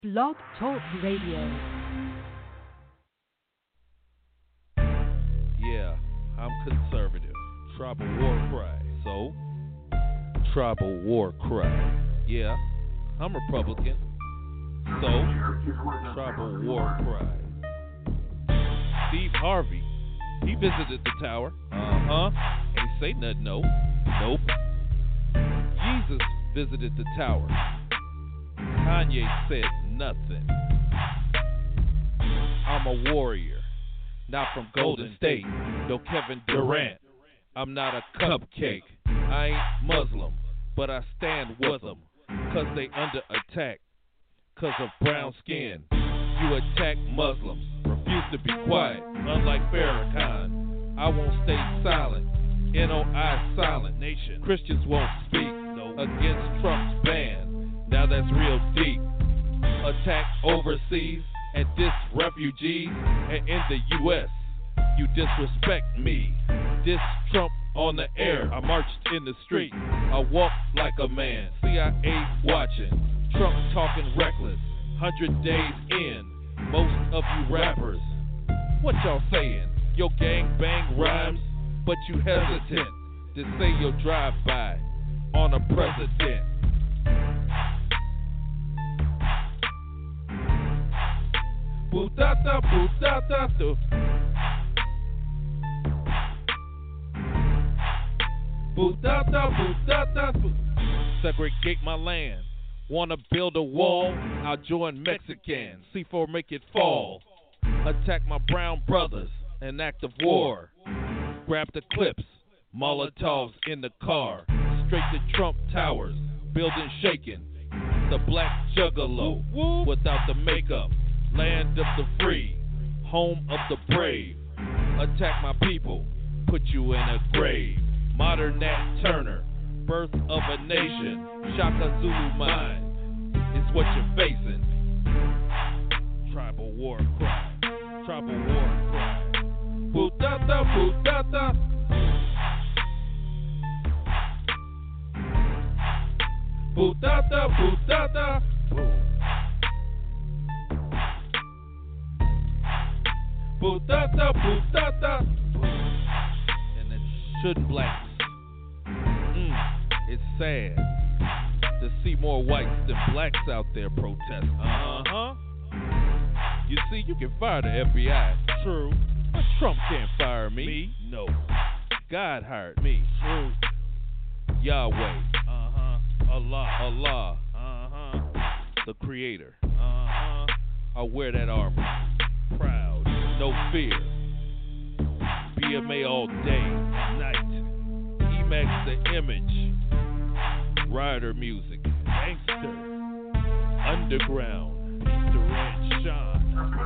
Blog Talk Radio. Yeah, I'm conservative. Tribal war cry. So, tribal war cry. Yeah, I'm Republican. So, tribal war cry. Steve Harvey, he visited the tower. Ain't say nothing, no. Nope. Jesus visited the tower. Kanye said nothing. I'm a warrior, not from Golden State. No Kevin Durant. I'm not a cupcake. I ain't Muslim, but I stand with them. Cause they under attack, cause of brown skin. You attack Muslims, refuse to be quiet. Unlike Farrakhan, I won't stay silent. NOI silent nation. Christians won't speak against Trump's ban. Now that's real deep. Attack overseas and diss refugees. And in the U.S., you disrespect me. Diss Trump on the air. I marched in the street. I walked like a man. CIA watching. Trump talking reckless. 100 days in. Most of you rappers, what y'all saying? Your gang bang rhymes, but you hesitant to say you'll drive by on a president. Bootata, bootata, do. Bootata, bootata, boo. Segregate my land. Wanna build a wall? I'll join Mexicans. C4 make it fall. Attack my brown brothers. An act of war. Grab the clips. Molotovs in the car. Straight to Trump Towers. Building shaking. The black juggalo. Without the makeup. Land of the free. Home of the brave. Attack my people. Put you in a grave. Modern Nat Turner. Birth of a nation. Shaka Zulu mind. It's what you're facing. Tribal war cry. Tribal war cry. Bootata, bootata. Bootata, bootata. Bootata, bootata. And it shouldn't blacks. It's sad to see more whites than blacks out there protesting. You see, you can fire the FBI. True. But Trump can't fire me. Me? No. God hired me. True. Yahweh. Allah. The creator. I wear that armor. Proud. No fear. BMA all day and night. Emax the image. Rider music. Gangster. Underground. Durant Sean.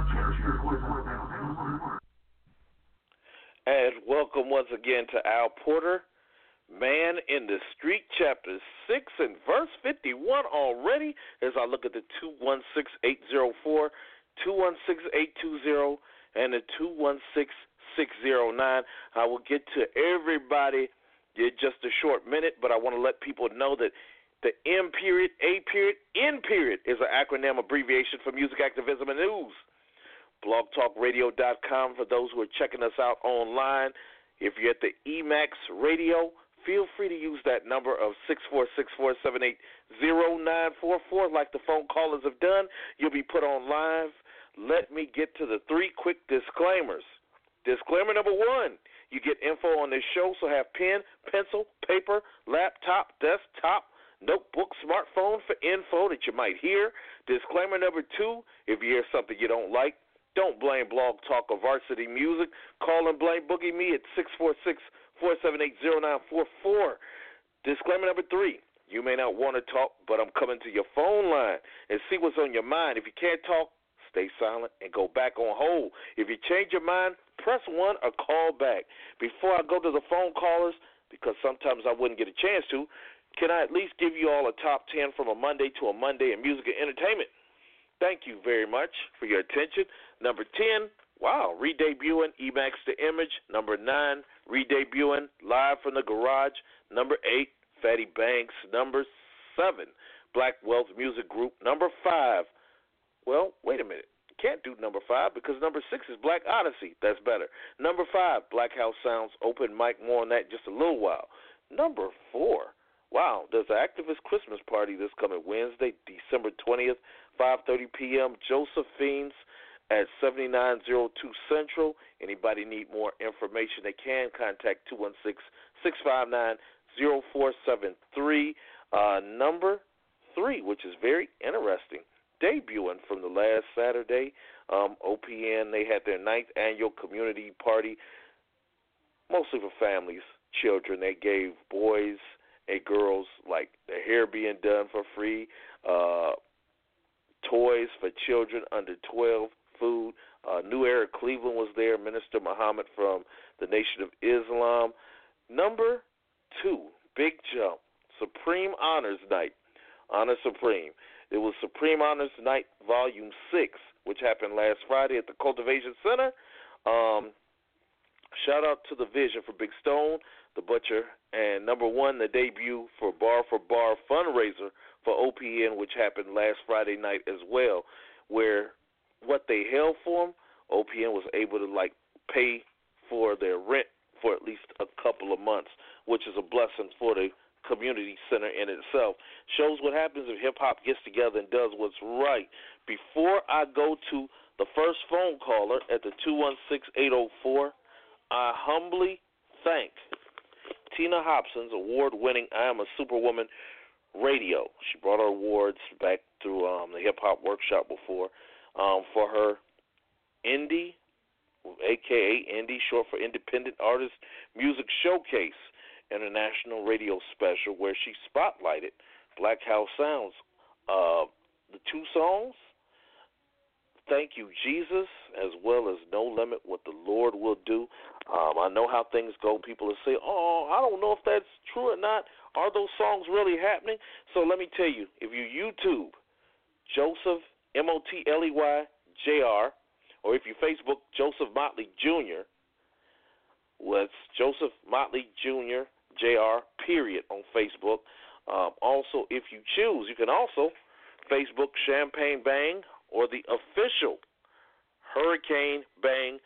And welcome once again to Al Porter, Man in the Street, Chapter 6 and verse 51 already, as I look at the 216-804, 216-820, and the 216-609. I will get to everybody in just a short minute, but I want to let people know that the M period, A period, N period is an acronym abbreviation for music activism and news. BlogTalkRadio.com for those who are checking us out online. If you're at the Emax Radio, feel free to use that number of 646-478-0944 like the phone callers have done. You'll be put on live. Let me get to the three quick disclaimers. Disclaimer number one, you get info on this show, so have pen, pencil, paper, laptop, desktop, notebook, smartphone for info that you might hear. Disclaimer number two, if you hear something you don't like, don't blame Blog Talk or Varsity Music. Call and blame Boogie Me at 646-478-0944. Disclaimer number three, you may not want to talk, but I'm coming to your phone line and see what's on your mind. If you can't talk, stay silent and go back on hold. If you change your mind, press 1 or call back. Before I go to the phone callers, because sometimes I wouldn't get a chance to, can I at least give you all a top 10 from a Monday to a Monday in music and entertainment? Thank you very much for your attention. Number 10, wow, re-debuting Emax the Image. Number 9, re-debuting Live from the Garage. Number 8, Fatty Banks. Number 7, Black Wealth Music Group. Number 5, Well, wait a minute. Can't do number 5 because number 6 is Black Odyssey. That's better. Number 5, Black House Sounds open mic. More on that in just a little while. Number 4, wow, there's an activist Christmas party this coming Wednesday, December 20th, 5:30 p.m. Josephine's at 7902 Central. Anybody need more information, they can contact 216-659-0473. Number 3, which is very interesting, debuting from the last Saturday, OPN, they had their 9th annual community party, mostly for families, children. They gave boys and girls, like, their hair being done for free, toys for children under 12, food. New Era Cleveland was there, Minister Muhammad from the Nation of Islam. Number 2, big jump, Supreme Honors Night, Honor Supreme. It was Supreme Honors Night Volume 6, which happened last Friday at the Cultivation Center. Shout out to the Vision for Big Stone, the Butcher, and number 1, the debut for Bar fundraiser for OPN, which happened last Friday night as well, where what they held for them, OPN was able to, like, pay for their rent for at least a couple of months, which is a blessing for the community center in itself. Shows what happens if hip-hop gets together and does what's right. Before I go to the first phone caller at the 216-804, I humbly thank Tina Hobson's award-winning I Am a Superwoman radio. She brought her awards back through the hip-hop workshop before for her Indie, a.k.a. Indie, short for Independent Artist Music Showcase International Radio Special, where she spotlighted Black House Sounds. The 2 songs, Thank You, Jesus, as well as No Limit, What the Lord Will Do. I know how things go. People will say, oh, I don't know if that's true or not. Are those songs really happening? So let me tell you, if you YouTube Joseph, Motley, Jr., or if you Facebook Joseph Motley Jr., well, it's Joseph Motley Jr., Jr., period, on Facebook. Also, if you choose, you can also Facebook Champagne Bang or the official Hurricane Bang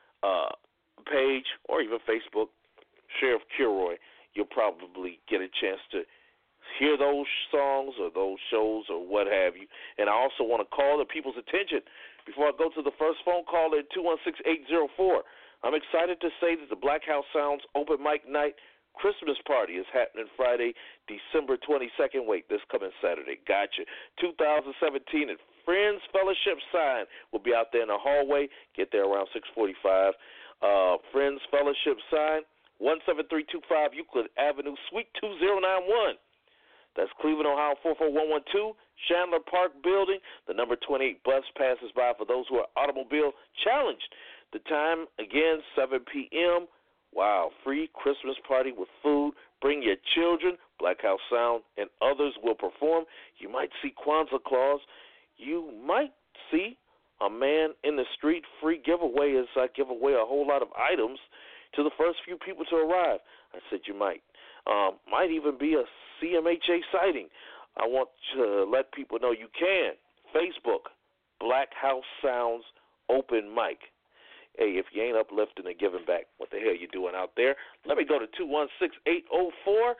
page, or even Facebook Sheriff Kilroy. You'll probably get a chance to hear those songs or those shows or what have you. And I also want to call the people's attention before I go to the first phone call at 216-804. I'm excited to say that the Black House Sounds Open Mic Night Christmas Party is happening Friday, December 22nd. Wait, this coming Saturday. Gotcha. 2017 at Friends Fellowship Sign. We'll be out there in the hallway. Get there around 6:45. Friends Fellowship Sign, 17325 Euclid Avenue, Suite 2091. That's Cleveland, Ohio, 44112. Chandler Park Building. The number 28 bus passes by for those who are automobile challenged. The time, again, 7 p.m. Wow, free Christmas party with food. Bring your children. Black House Sound and others will perform. You might see Kwanzaa Claus. You might see a man in the street. Free giveaway as I give away a whole lot of items to the first few people to arrive. I said you might. Might even be a CMHA sighting. I want to let people know you can. Facebook, Black House Sounds Open Mic. Hey, if you ain't uplifting and giving back, what the hell you doing out there? Let me go to 216-804.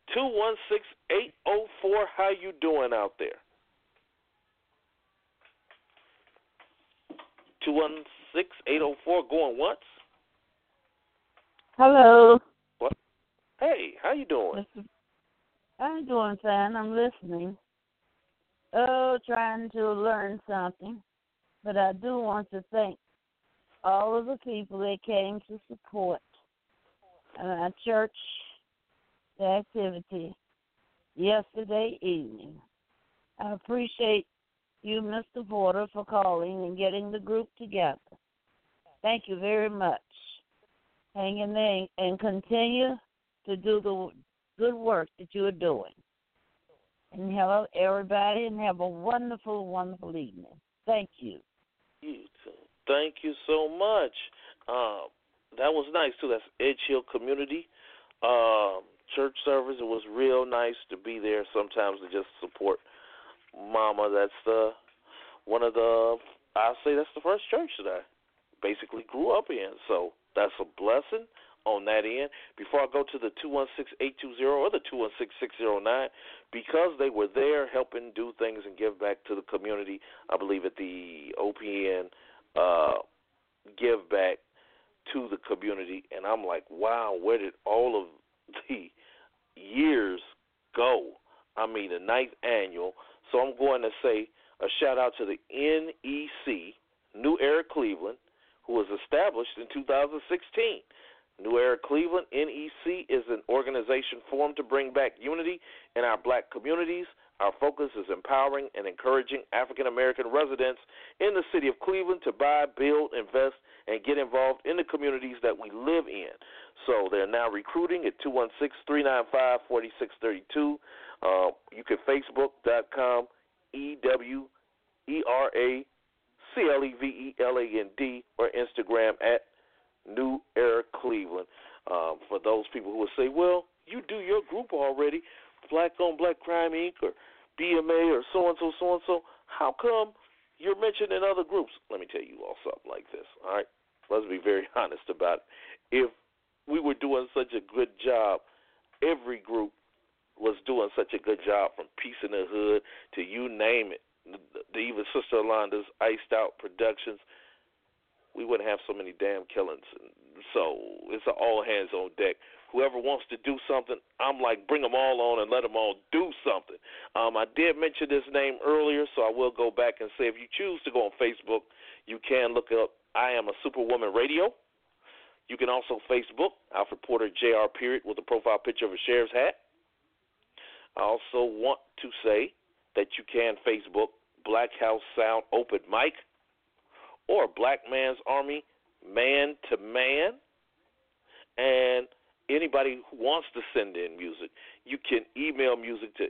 216-804. How you doing out there? 216-804. Going once? Hello. What? Hey, how you doing? I'm doing fine. I'm listening. Oh, trying to learn something. But I do want to thank all of the people that came to support our church activity yesterday evening. I appreciate you, Mr. Porter, for calling and getting the group together. Thank you very much. Hang in there and continue to do the good work that you are doing. And hello, everybody, and have a wonderful, wonderful evening. Thank you. You too. Thank you so much. That was nice, too. That's Edge Hill Community Church service. It was real nice to be there sometimes to just support Mama. That's one of the, I'll say that's the first church that I basically grew up in. So that's a blessing on that end. Before I go to the 216-820 or the 216-609, because they were there helping do things and give back to the community, I believe at the OPN give back to the community, and I'm like, wow, where did all of the years go? I mean, the 9th annual. So I'm going to say a shout-out to the NEC, New Era Cleveland, who was established in 2016. New Era Cleveland, NEC, is an organization formed to bring back unity in our black communities. Our focus is empowering and encouraging African-American residents in the city of Cleveland to buy, build, invest, and get involved in the communities that we live in. So they're now recruiting at 216-395-4632. You can Facebook.com, EWERACLEVELAND, or Instagram at New Era Cleveland. For those people who will say, well, you do your group already, Black on Black Crime Inc. or BMA or so-and-so, so-and-so, how come you're mentioned in other groups? Let me tell you all something like this, all right? Let's be very honest about it. If we were doing such a good job, every group was doing such a good job, from Peace in the Hood to you name it, even Sister Alonda's Iced Out Productions, we wouldn't have so many damn killings. So it's an all hands on deck. Whoever wants to do something, I'm like, bring them all on and let them all do something. I did mention this name earlier, so I will go back and say if you choose to go on Facebook, you can look up I Am a Superwoman Radio. You can also Facebook Alfred Porter Jr. Period with a profile picture of a sheriff's hat. I also want to say that you can Facebook Black House Sound Open Mic or Black Man's Army Man to Man. And anybody who wants to send in music, you can email music to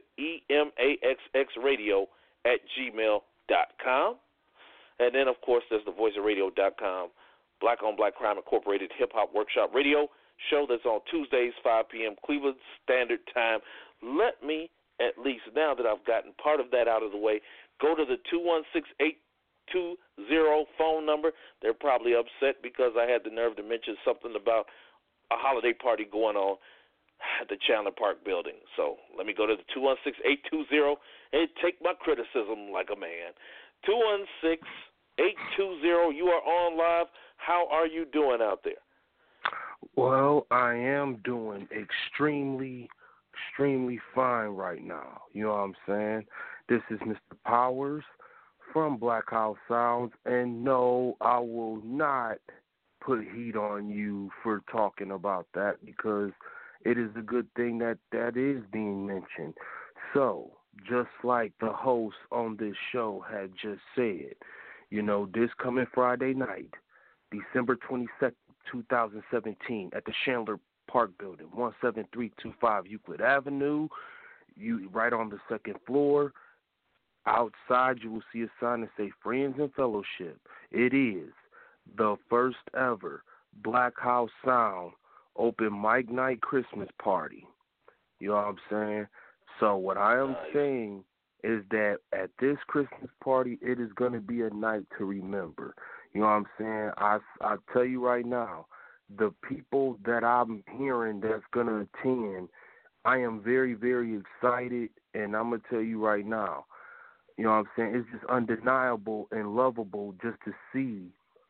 emaxxradio@gmail.com. And then, of course, there's the voiceofradio.com, Black on Black Crime Incorporated Hip Hop Workshop Radio show that's on Tuesdays, 5 p.m. Cleveland Standard Time. Let me, at least now that I've gotten part of that out of the way, go to the 216-820 phone number. They're probably upset because I had the nerve to mention something about a holiday party going on at the Chandler Park building. So let me go to the 216-820 and take my criticism like a man. 216-820, you are on live. How are you doing out there? Well, I am doing extremely fine right now. You know what I'm saying? This is Mr. Powers from Black House Sounds, and no, I will not put heat on you for talking about that because it is a good thing that is being mentioned. So, just like the host on this show had just said, you know, this coming Friday night, December 22nd, 2017, at the Chandler Park Building, 17325 Euclid Avenue, right on the second floor. Outside, you will see a sign that say Friends and Fellowship. It is the first ever Black House Sound open mic night Christmas party. You know what I'm saying? So what I am saying is that at this Christmas party, it is going to be a night to remember. You know what I'm saying? I tell you right now, the people that I'm hearing that's going to attend, I am very, very excited, and I'm going to tell you right now, you know what I'm saying? It's just undeniable and lovable just to see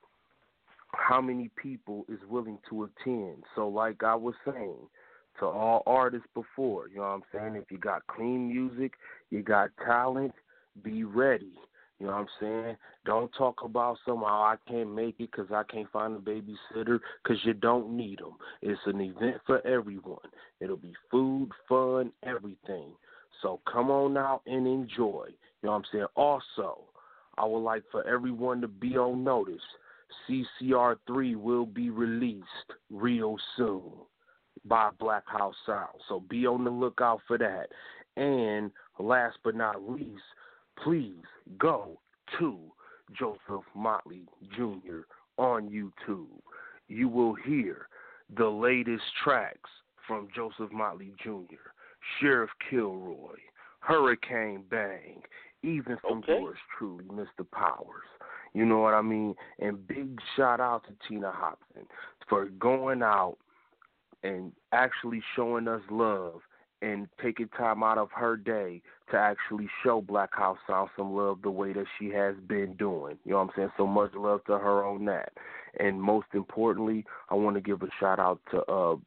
how many people is willing to attend. So like I was saying to all artists before, you know what I'm saying? If you got clean music, you got talent, be ready. You know what I'm saying? Don't talk about somehow I can't make it because I can't find a babysitter, because you don't need them. It's an event for everyone. It'll be food, fun, everything. So come on out and enjoy. You know what I'm saying? Also, I would like for everyone to be on notice. CCR3 will be released real soon by Black House Sound. So be on the lookout for that. And last but not least, please go to Joseph Motley Jr. on YouTube. You will hear the latest tracks from Joseph Motley Jr., Sheriff Kilroy, Hurricane Bang, even from Okay. yours truly, Mr. Powers. You know what I mean? And big shout out to Tina Hobson for going out and actually showing us love and taking time out of her day to actually show Black House Sound some love the way that she has been doing. You know what I'm saying? So much love to her on that. And most importantly, I want to give a shout out to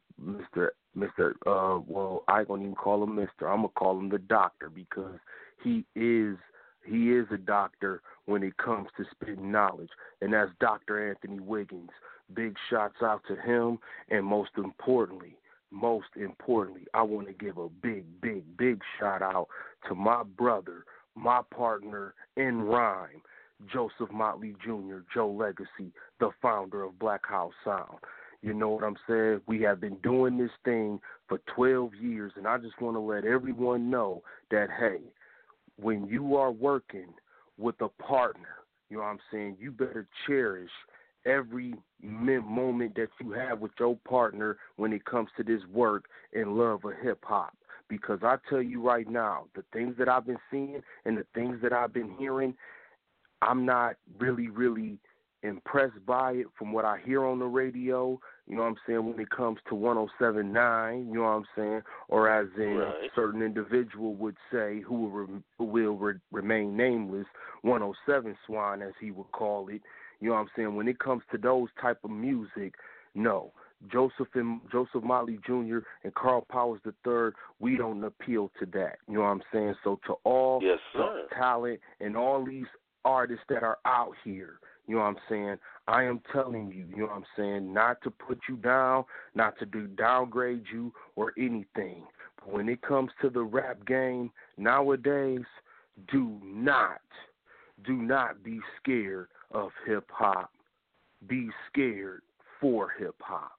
well, I ain't gonna even call him Mr. I'm gonna call him the doctor, because he is a doctor when it comes to spitting knowledge, and that's Dr. Anthony Wiggins. Big shots out to him, and most importantly, I want to give a big shout out to my brother, my partner in rhyme, Joseph Motley Jr., Joe Legacy, the founder of Black House Sound. You know what I'm saying? We have been doing this thing for 12 years, and I just want to let everyone know that, hey, when you are working with a partner, you know what I'm saying, you better cherish every moment that you have with your partner when it comes to this work and love of hip-hop. Because I tell you right now, the things that I've been seeing and the things that I've been hearing, I'm not really impressed by it from what I hear on the radio, you know what I'm saying, when it comes to 107.9, you know what I'm saying, or as in Right. a certain individual would say, who will remain nameless, 107 Swine, as he would call it, you know what I'm saying, when it comes to those type of music, no. Joseph Motley Jr. and Carl Powers III, we don't appeal to that, you know what I'm saying, so to all Yes, the sir. talent and all these artists that are out here, you know what I'm saying, I am telling you, you know what I'm saying, not to put you down, not to downgrade you or anything. But when it comes to the rap game nowadays, do not be scared of hip-hop. Be scared for hip-hop.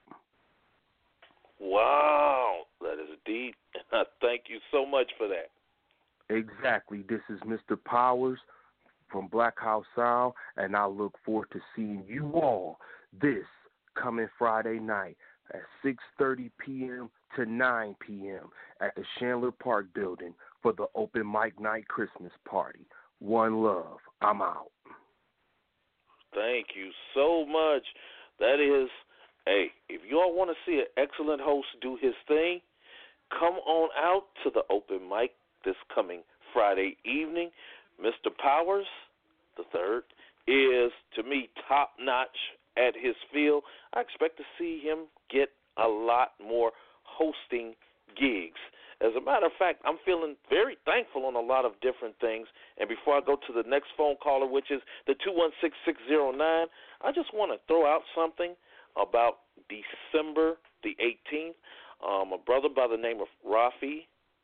Wow, that is deep. Thank you so much for that. Exactly. This is Mr. Powers from Black House Sound, and I look forward to seeing you all this coming Friday night at 6:30 p.m. to 9 p.m. at the Chandler Park building for the Open Mic Night Christmas Party. One love. I'm out. Thank you so much. That is, hey, if you all want to see an excellent host do his thing, come on out to the open mic this coming Friday evening. Mr. Powers III is, to me, top-notch at his field. I expect to see him get a lot more hosting gigs. As a matter of fact, I'm feeling very thankful on a lot of different things. And before I go to the next phone caller, which is the 216609, I just want to throw out something about December the 18th. A brother by the name of Rafi,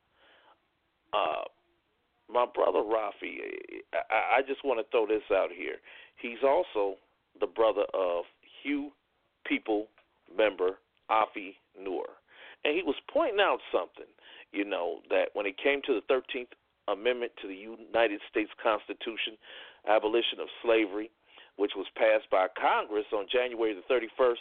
my brother Rafi, I just want to throw this out here. He's also the brother of Hugh People member Afi Noor. And he was pointing out something, you know, that when it came to the 13th Amendment to the United States Constitution, abolition of slavery, which was passed by Congress on January the 31st,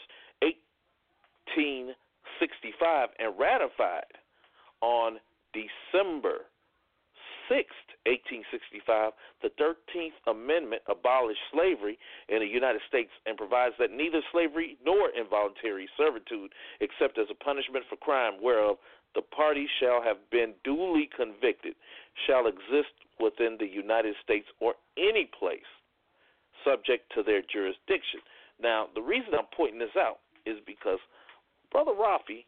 1865, and ratified on December 6th, 1865, the 13th Amendment abolished slavery in the United States and provides that neither slavery nor involuntary servitude, except as a punishment for crime whereof the party shall have been duly convicted, shall exist within the United States or any place subject to their jurisdiction. Now, the reason I'm pointing this out is because Brother Rafi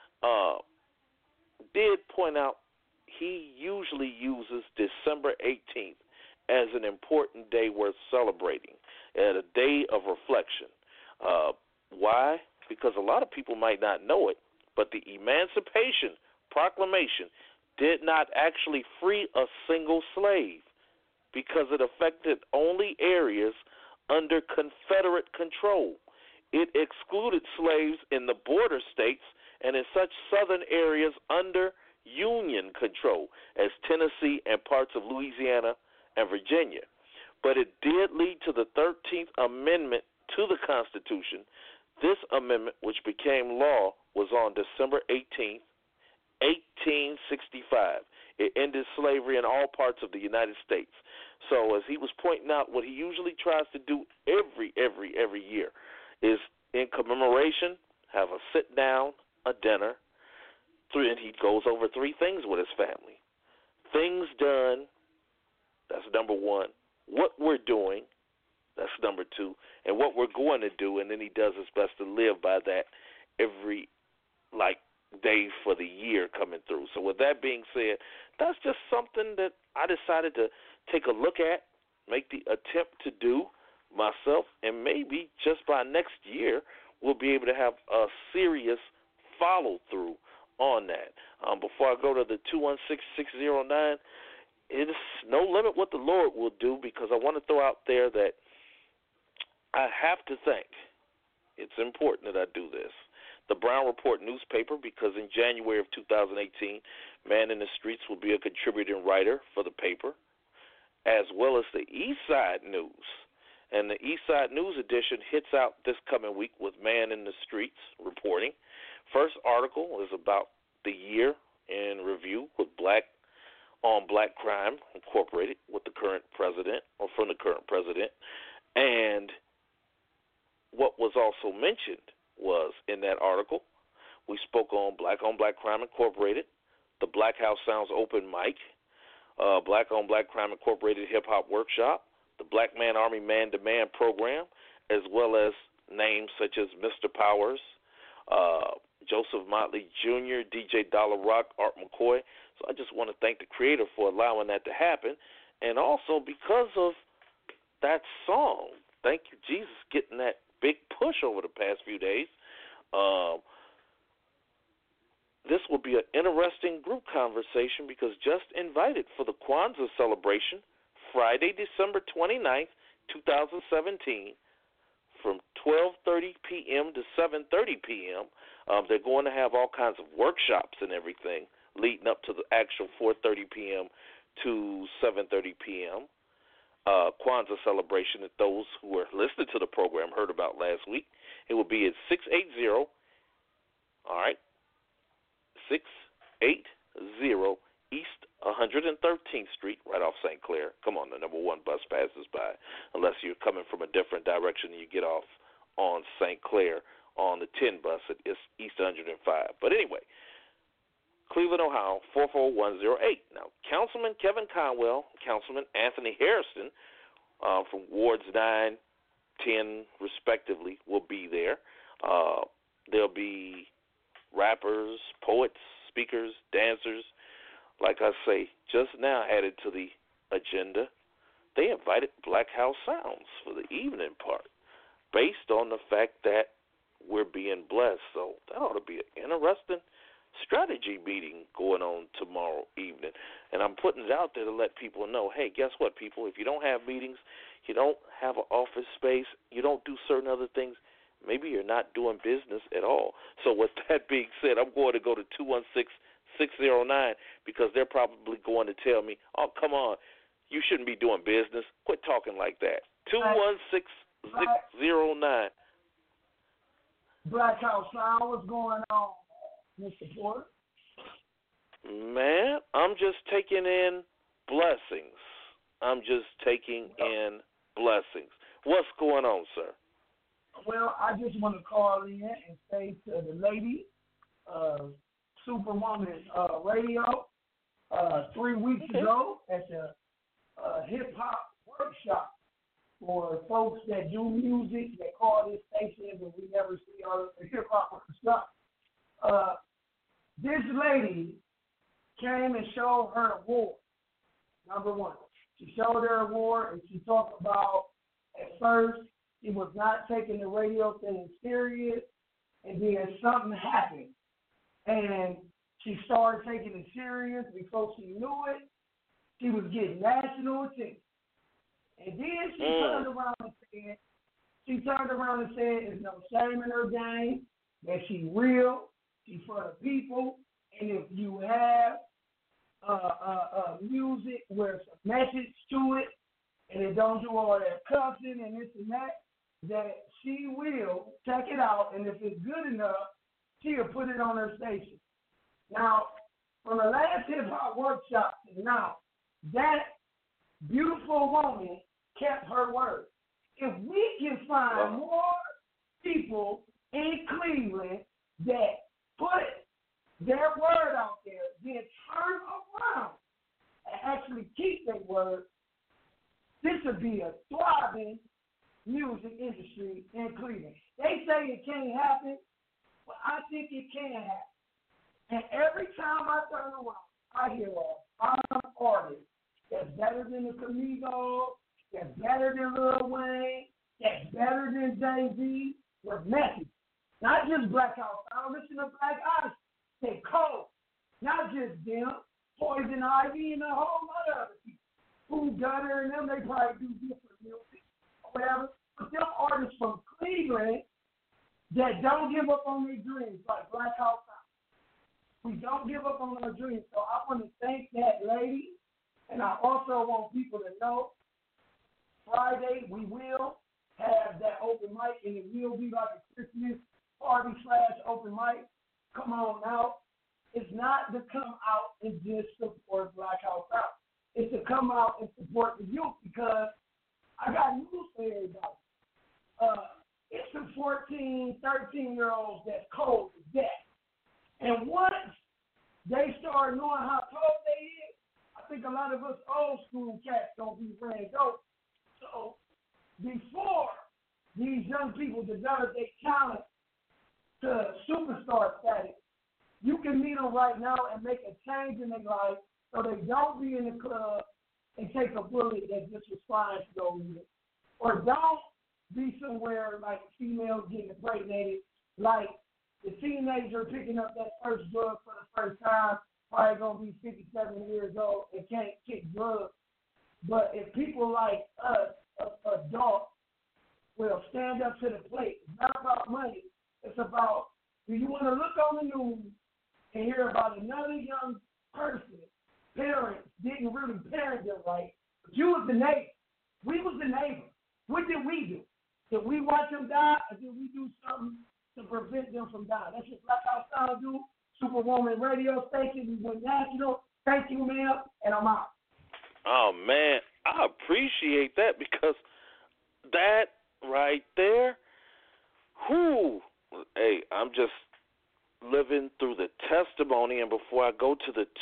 did point out he usually uses December 18th as an important day worth celebrating, and a day of reflection. Why? Because a lot of people might not know it, but the Emancipation Proclamation did not actually free a single slave because it affected only areas under Confederate control. It excluded slaves in the border states and in such southern areas under Union control as Tennessee and parts of Louisiana and Virginia. But it did lead to the 13th Amendment to the Constitution. This amendment, which became law, was on December 18th, 1865. It ended slavery in all parts of the United States. So as he was pointing out, what he usually tries to do every year is in commemoration, have a sit down, a dinner, and he goes over three things with his family. Things done, that's number one. What we're doing, that's number two. And what we're going to do, and then he does his best to live by that every, day for the year coming through. So with that being said, that's just something that I decided to take a look at, make the attempt to do myself, and maybe just by next year we'll be able to have a serious follow-through on that. Before I go to the 216-609, it is no limit what the Lord will do, because I want to throw out there that I have to think it's important that I do this. The Brown Report newspaper, because in January of 2018, Man in the Streets will be a contributing writer for the paper, as well as the Eastside News. And the Eastside News edition hits out this coming week with Man in the Streets reporting. First article is about the year in review with Black Crime Incorporated with the current president, or from the current president. And what was also mentioned was in that article, we spoke on Black Crime Incorporated, the Black House Sounds Open Mic, Black Crime Incorporated Hip Hop Workshop, the Black Man Army Man to Man program, as well as names such as Mr. Powers, Joseph Motley Jr., DJ Dollar Rock, Art McCoy. So I just want to thank the creator for allowing that to happen. And also because of that song, thank you, Jesus, getting that big push over the past few days. This will be an interesting group conversation, because just invited for the Kwanzaa celebration, Friday, December 29th, 2017, from 12:30 p.m. to 7:30 p.m. They're going to have all kinds of workshops and everything leading up to the actual 4:30 p.m. to 7:30 p.m. Kwanzaa celebration that those who were listening to the program heard about last week. It will be at 680, 680 East 113th Street, right off St. Clair. Come on, the number one bus passes by, unless you're coming from a different direction and you get off on St. Clair on the 10 bus at East 105. But anyway, Cleveland, Ohio, 44108. Now, Councilman Kevin Conwell, Councilman Anthony Harrison from Wards 9, 10, respectively, will be there. There'll be rappers, poets, speakers, dancers. Like I say, just now added to the agenda, they invited Black House Sounds for the evening part, based on the fact that we're being blessed. So that ought to be an interesting strategy meeting going on tomorrow evening. And I'm putting it out there to let people know, hey, guess what, people? If you don't have meetings, you don't have an office space, you don't do certain other things, maybe you're not doing business at all. So with that being said, I'm going to go to 216-609, because they're probably going to tell me, oh, come on, you shouldn't be doing business. Quit talking like that. 216-609. Black House Sound, what's going on, Mr. Porter? Man, I'm just taking in blessings. What's going on, sir? Well, I just want to call in and say to the lady, Superwoman Radio, 3 weeks ago at the hip-hop workshop for folks that do music, that call this station, but we never see all the hip-hop stuff. This lady came and showed her award, number one. She showed her award, and she talked about, at first, she was not taking the radio thing serious, and then something happened. And she started taking it serious. Before she knew it, she was getting national attention. And then she turned around and said, there's no shame in her game, that she real, she's for the people, and if you have music with some message to it, and it don't do all that cussing and this and that she will check it out, and if it's good enough, she'll put it on her station. Now, from the last hip hop workshop to now, that beautiful woman kept her word. If we can find more people in Cleveland that put their word out there, then turn around and actually keep their word, this would be a thriving music industry in Cleveland. They say it can't happen, but I think it can happen. And every time I turn around, I hear an artist that's better than the Camigos, that's better than Lil Wayne, that's better than Jay-Z, with message. Not just Black House. I don't listen to Black Odyssey. They cold. Not just them. Poison Ivy and a whole lot of other people. Food Gutter and them, they probably do different music or whatever. But them artists from Cleveland that don't give up on their dreams, like Black House. We don't give up on our dreams. So I want to thank that lady. And I also want people to know Friday we will have that open mic, and it will be like a Christmas party / open mic. Come on out. It's not to come out and just support Black House Out. It's to come out and support the youth, because I got news for everybody. It's some 14, 13-year-olds that's cold to death. And once they start knowing how cold they is, I think a lot of us old school cats don't be ran dope. So before these young people develop their talent to superstar status, you can meet them right now and make a change in their life so they don't be in the club and take a bullet that just was fine to go with it. Or don't be somewhere like a female getting impregnated, like the teenager picking up that first drug for the first time, probably going to be 57 years old and can't kick drugs. But if people like us, adults, will stand up to the plate, it's not about money. It's about, do you want to look on the news and hear about another young person, parents didn't really parent them right, but you was the neighbor. We was the neighbor. What did we do? Did we watch them die, or did we do something to prevent them from dying? That's what Black House Sound do. Superwoman radio station. We went national. Thank you, ma'am, and I'm out. Oh, man, I appreciate that, because that right there, hey, I'm just living through the testimony. And before I go to the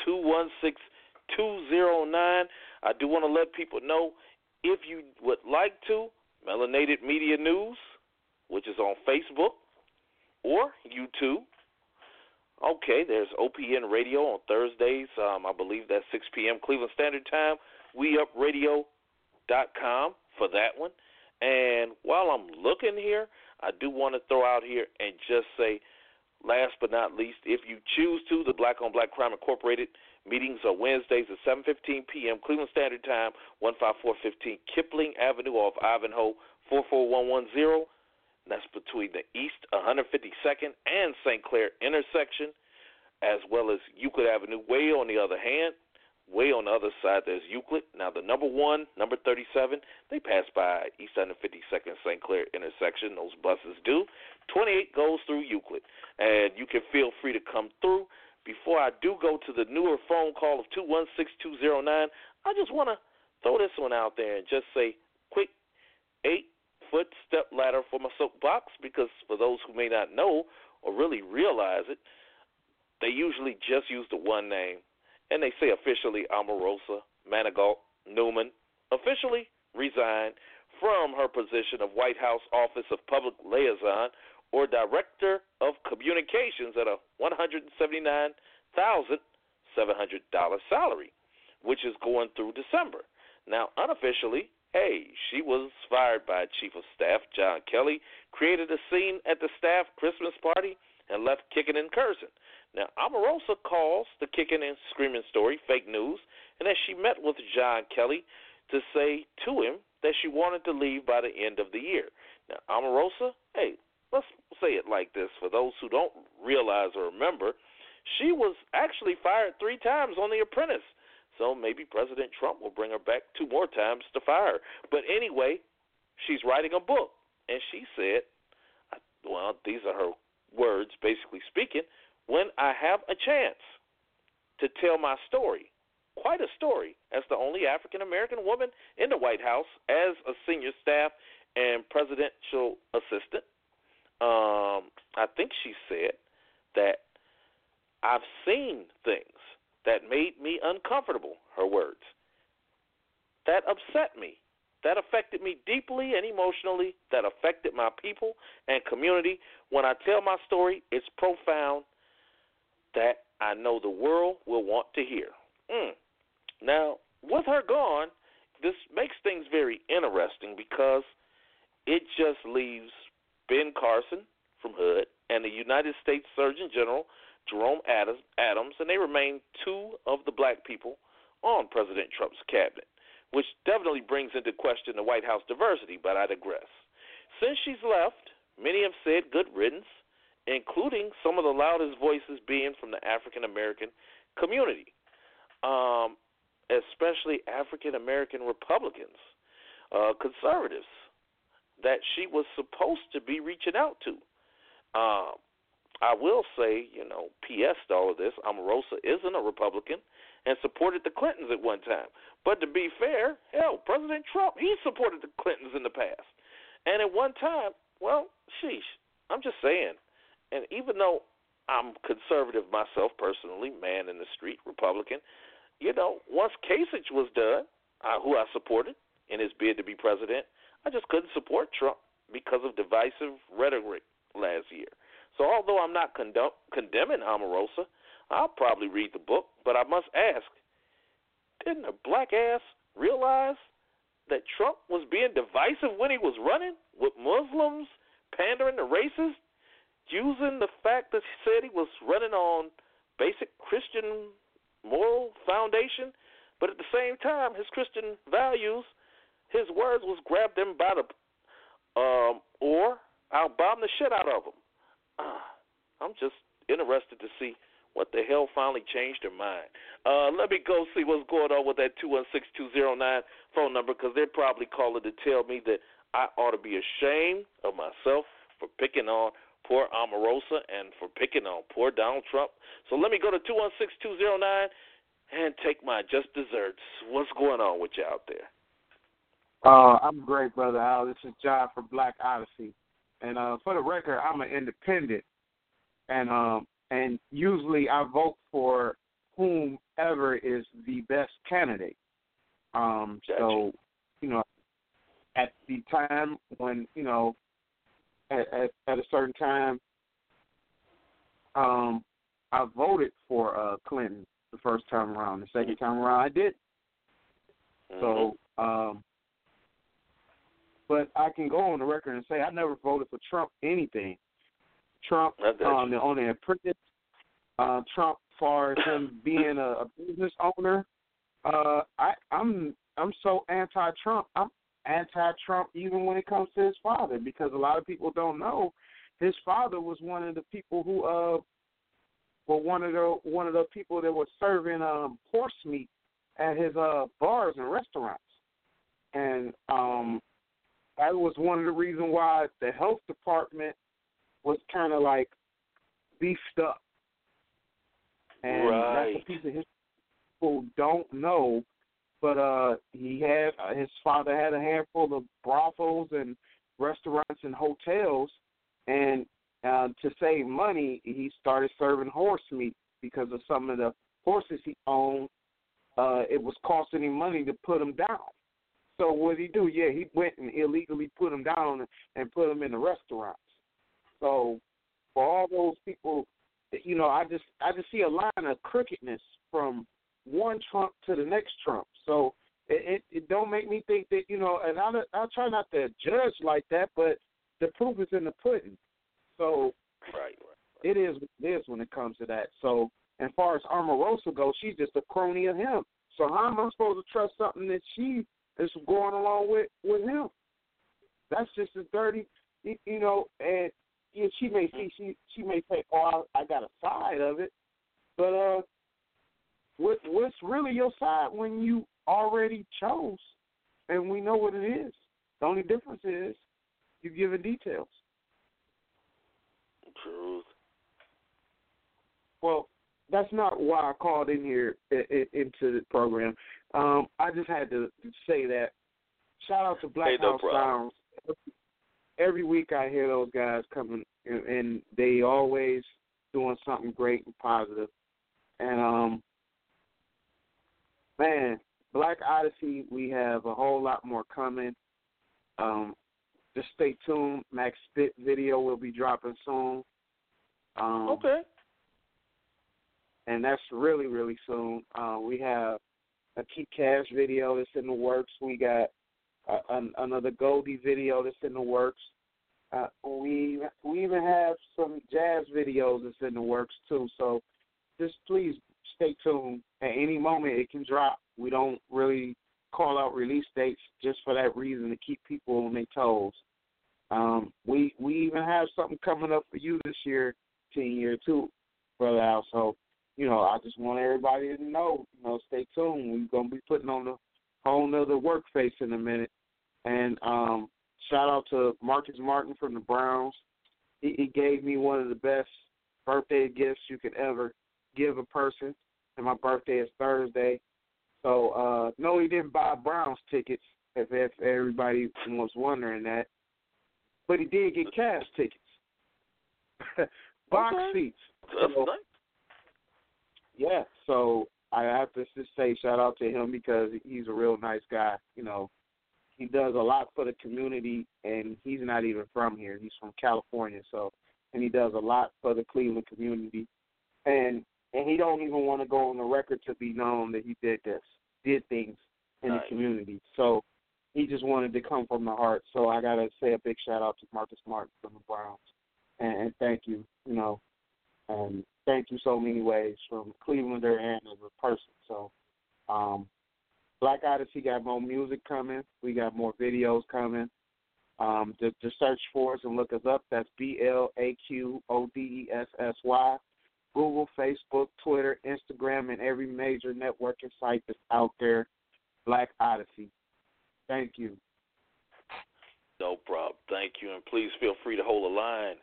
216-209, I do want to let people know, if you would like to, Melanated Media News, which is on Facebook or YouTube. Okay, there's OPN Radio on Thursdays. I believe that's 6 p.m. Cleveland Standard Time. WeUpRadio.com for that one. And while I'm looking here, I do want to throw out here and just say, last but not least, if you choose to, the Black on Black Crime Incorporated meetings are Wednesdays at 7:15 p.m. Cleveland Standard Time, 15415 Kipling Avenue off Ivanhoe 44110. That's between the East 152nd and St. Clair intersection, as well as Euclid Avenue. Way on the other side, there's Euclid. Now, the number 37, they pass by East 152nd St. Clair intersection. Those buses do. 28 goes through Euclid, and you can feel free to come through. Before I do go to the newer phone call of 216-209, I just want to throw this one out there and just say, quick 8-foot step ladder for my soapbox, because for those who may not know or really realize it, they usually just use the one name. And they say officially Omarosa Manigault Newman officially resigned from her position of White House Office of Public Liaison or Director of Communications at a $179,700 salary, which is going through December. Now, unofficially, she was fired by Chief of Staff John Kelly, created a scene at the staff Christmas party, and left kicking and cursing. Now, Omarosa calls the kicking and screaming story fake news, and that she met with John Kelly to say to him that she wanted to leave by the end of the year. Now, Omarosa, let's say it like this. For those who don't realize or remember, she was actually fired 3 times on The Apprentice. So maybe President Trump will bring her back 2 more times to fire her. But anyway, she's writing a book, and she said, well, these are her words, basically speaking, when I have a chance to tell my story. Quite a story, as the only African-American woman in the White House as a senior staff and presidential assistant. I think she said that I've seen things that made me uncomfortable, her words. That upset me. That affected me deeply and emotionally. That affected my people and community. When I tell my story, it's profound that I know the world will want to hear. Now, with her gone, this makes things very interesting because it just leaves Ben Carson from HUD and the United States Surgeon General, Jerome Adams, and they remain two of the black people on President Trump's cabinet, which definitely brings into question the White House diversity, but I digress. Since she's left, many have said good riddance, including some of the loudest voices being from the African-American community, especially African-American Republicans, conservatives, that she was supposed to be reaching out to. I will say, P.S. to all of this, Omarosa isn't a Republican and supported the Clintons at one time. But to be fair, President Trump, he supported the Clintons in the past. And at one time, well, sheesh, I'm just saying. And even though I'm conservative myself personally, man in the street, Republican, once Kasich was done, who I supported in his bid to be president, I just couldn't support Trump because of divisive rhetoric last year. So although I'm not condemning Omarosa, I'll probably read the book, but I must ask, didn't a black ass realize that Trump was being divisive when he was running with Muslims, pandering to racists, using the fact that he said he was running on basic Christian moral foundation, but at the same time, his Christian values, his words was grab them by the, or I'll bomb the shit out of them. I'm just interested to see what the hell finally changed their mind. Let me go see what's going on with that 216-209 phone number, because they're probably calling to tell me that I ought to be ashamed of myself for picking on poor Omarosa and for picking on poor Donald Trump. So let me go to 216-209 and take my just desserts. What's going on with you out there? I'm great, Brother Al. This is John from Black Odyssey. And for the record, I'm an independent. And usually I vote for whomever is the best candidate. So, at the time when, at a certain time, I voted for Clinton the first time around. The second time around, I did. So, but I can go on the record and say I never voted for Trump anything. Trump on the Apprentice, Trump for him being a business owner. I'm so anti-Trump. I'm anti-Trump even when it comes to his father, because a lot of people don't know his father was one of the people who one of the people that was serving horse meat at his bars and restaurants, and that was one of the reasons why the health department was kind of like beefed up. And that's a piece of history people don't know. But his father had a handful of brothels and restaurants and hotels, and to save money, he started serving horse meat because of some of the horses he owned. It was costing him money to put them down. So what did he do? Yeah, he went and illegally put them down and put them in the restaurants. So for all those people, I just see a line of crookedness from one Trump to the next Trump. So it don't make me think that, and I'll try not to judge like that, but the proof is in the pudding. So right. It is what it is when it comes to that. So as far as Omarosa goes, she's just a crony of him. So how am I supposed to trust something that she is going along with him? That's just as dirty, and she may say, oh, I got a side of it, but what's really your side when you already chose, and we know what it is? The only difference is you're giving details. Truth. Well, that's not why I called in here into the program. I just had to say that. Shout out to Black House Sounds. Every week I hear those guys coming, and they always doing something great and positive. And man, Black Odyssey, we have a whole lot more coming. Just stay tuned. Max Spit video will be dropping soon. Okay. And that's really, really soon. We have a Keep Cash video that's in the works. We got another Goldie video that's in the works. We even have some jazz videos that's in the works too. So just please stay tuned. At any moment it can drop. We don't really call out release dates just for that reason, to keep people on their toes. We even have something coming up for you this year, 10-year too, Brother Al. So, I just want everybody to know, stay tuned. We're going to be putting on a whole nother work face in a minute. And shout out to Marcus Martin from the Browns. He gave me one of the best birthday gifts you could ever give a person, and my birthday is Thursday. So, no, he didn't buy Browns tickets, if everybody was wondering that. But he did get cash tickets. Box seats. So, yeah, so I have to just say shout out to him because he's a real nice guy. He does a lot for the community, and he's not even from here. He's from California, and he does a lot for the Cleveland community. And he don't even want to go on the record to be known that he did things in the community. So he just wanted to come from the heart. So I got to say a big shout out to Marcus Martin from the Browns. And thank you, and thank you so many ways from Clevelander and as a person. So Black Odyssey got more music coming. We got more videos coming. Just search for us and look us up. That's BLAQODESSY. Google, Facebook, Twitter, Instagram, and every major networking site that's out there. Black Odyssey. Thank you. No problem. Thank you. And please feel free to hold the line.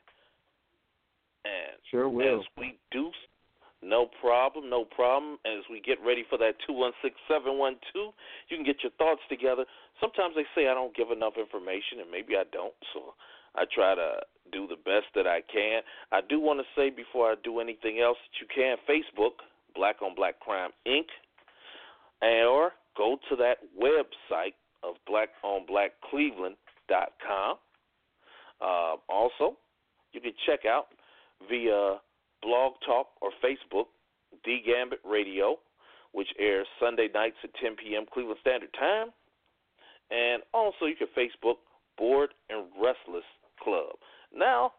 And sure will. As we do, no problem. As we get ready for that 216-712, you can get your thoughts together. Sometimes they say I don't give enough information, and maybe I don't, so I try to do the best that I can. I do want to say before I do anything else that you can Facebook, Black on Black Crime, Inc., or go to that website of blackonblackcleveland.com. Also, you can check out via Blog Talk or Facebook, D Gambit Radio, which airs Sunday nights at 10 p.m. Cleveland Standard Time. And also you can Facebook Bored and Restless Club. Now,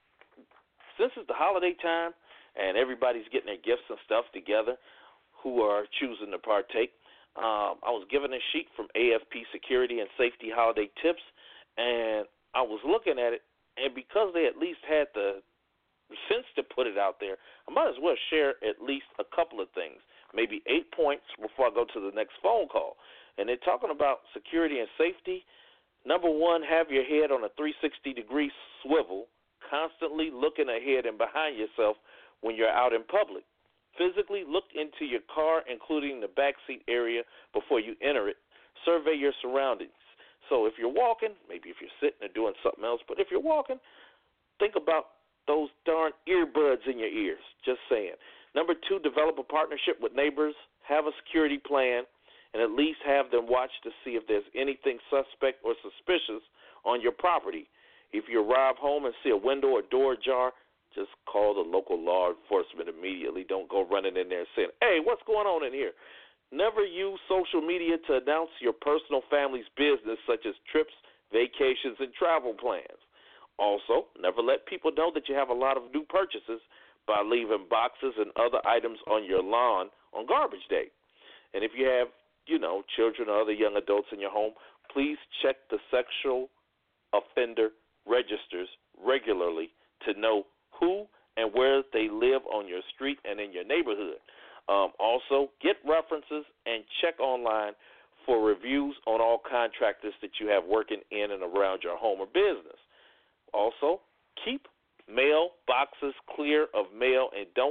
since it's the holiday time and everybody's getting their gifts and stuff together who are choosing to partake, I was given a sheet from AFP Security and Safety Holiday Tips, and I was looking at it, and because they at least had the sense to put it out there, I might as well share at least a couple of things, maybe 8 points before I go to the next phone call. And they're talking about security and safety. Number one, have your head on a 360-degree swivel, constantly looking ahead and behind yourself when you're out in public. Physically look into your car, including the backseat area, before you enter it. Survey your surroundings. So if you're walking, maybe if you're sitting or doing something else, but if you're walking, think about those darn earbuds in your ears. Just saying. Number two, develop a partnership with neighbors. Have a security plan, and at least have them watch to see if there's anything suspect or suspicious on your property. If you arrive home and see a window or door ajar, just call the local law enforcement immediately. Don't go running in there saying, hey, what's going on in here? Never use social media to announce your personal family's business, such as trips, vacations, and travel plans. Also, never let people know that you have a lot of new purchases by leaving boxes and other items on your lawn on garbage day. And if you have, children or other young adults in your home, please check the sexual offender registers regularly to know who and where they live on your street and in your neighborhood. Also, get references and check online for reviews on all contractors that you have working in and around your home or business. Also, keep mail boxes clear of mail and don't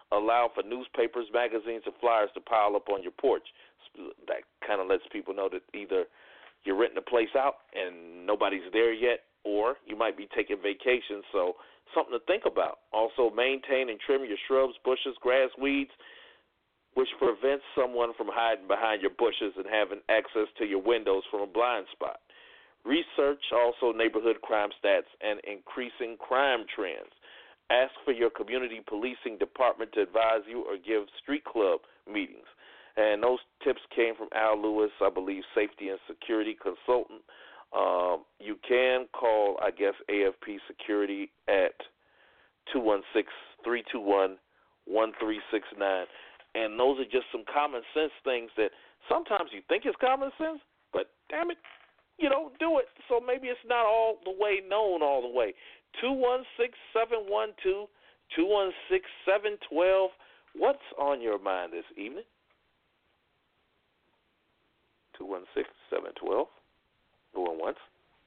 allow for newspapers, magazines, and flyers to pile up on your porch. That kind of lets people know that either you're renting a place out and nobody's there yet, or you might be taking vacation, so something to think about. Also, maintain and trim your shrubs, bushes, grass, weeds, which prevents someone from hiding behind your bushes and having access to your windows from a blind spot. Research also neighborhood crime stats and increasing crime trends. Ask for your community policing department to advise you or give street club meetings. And those tips came from Al Lewis, I believe, safety and security consultant. You can call, I guess, AFP Security at 216-321-1369. And those are just some common sense things that sometimes you think is common sense, but damn it, you don't do it. So maybe it's not all the way known all the way. 216-712-216-712. What's on your mind this evening? 216-712. Going once,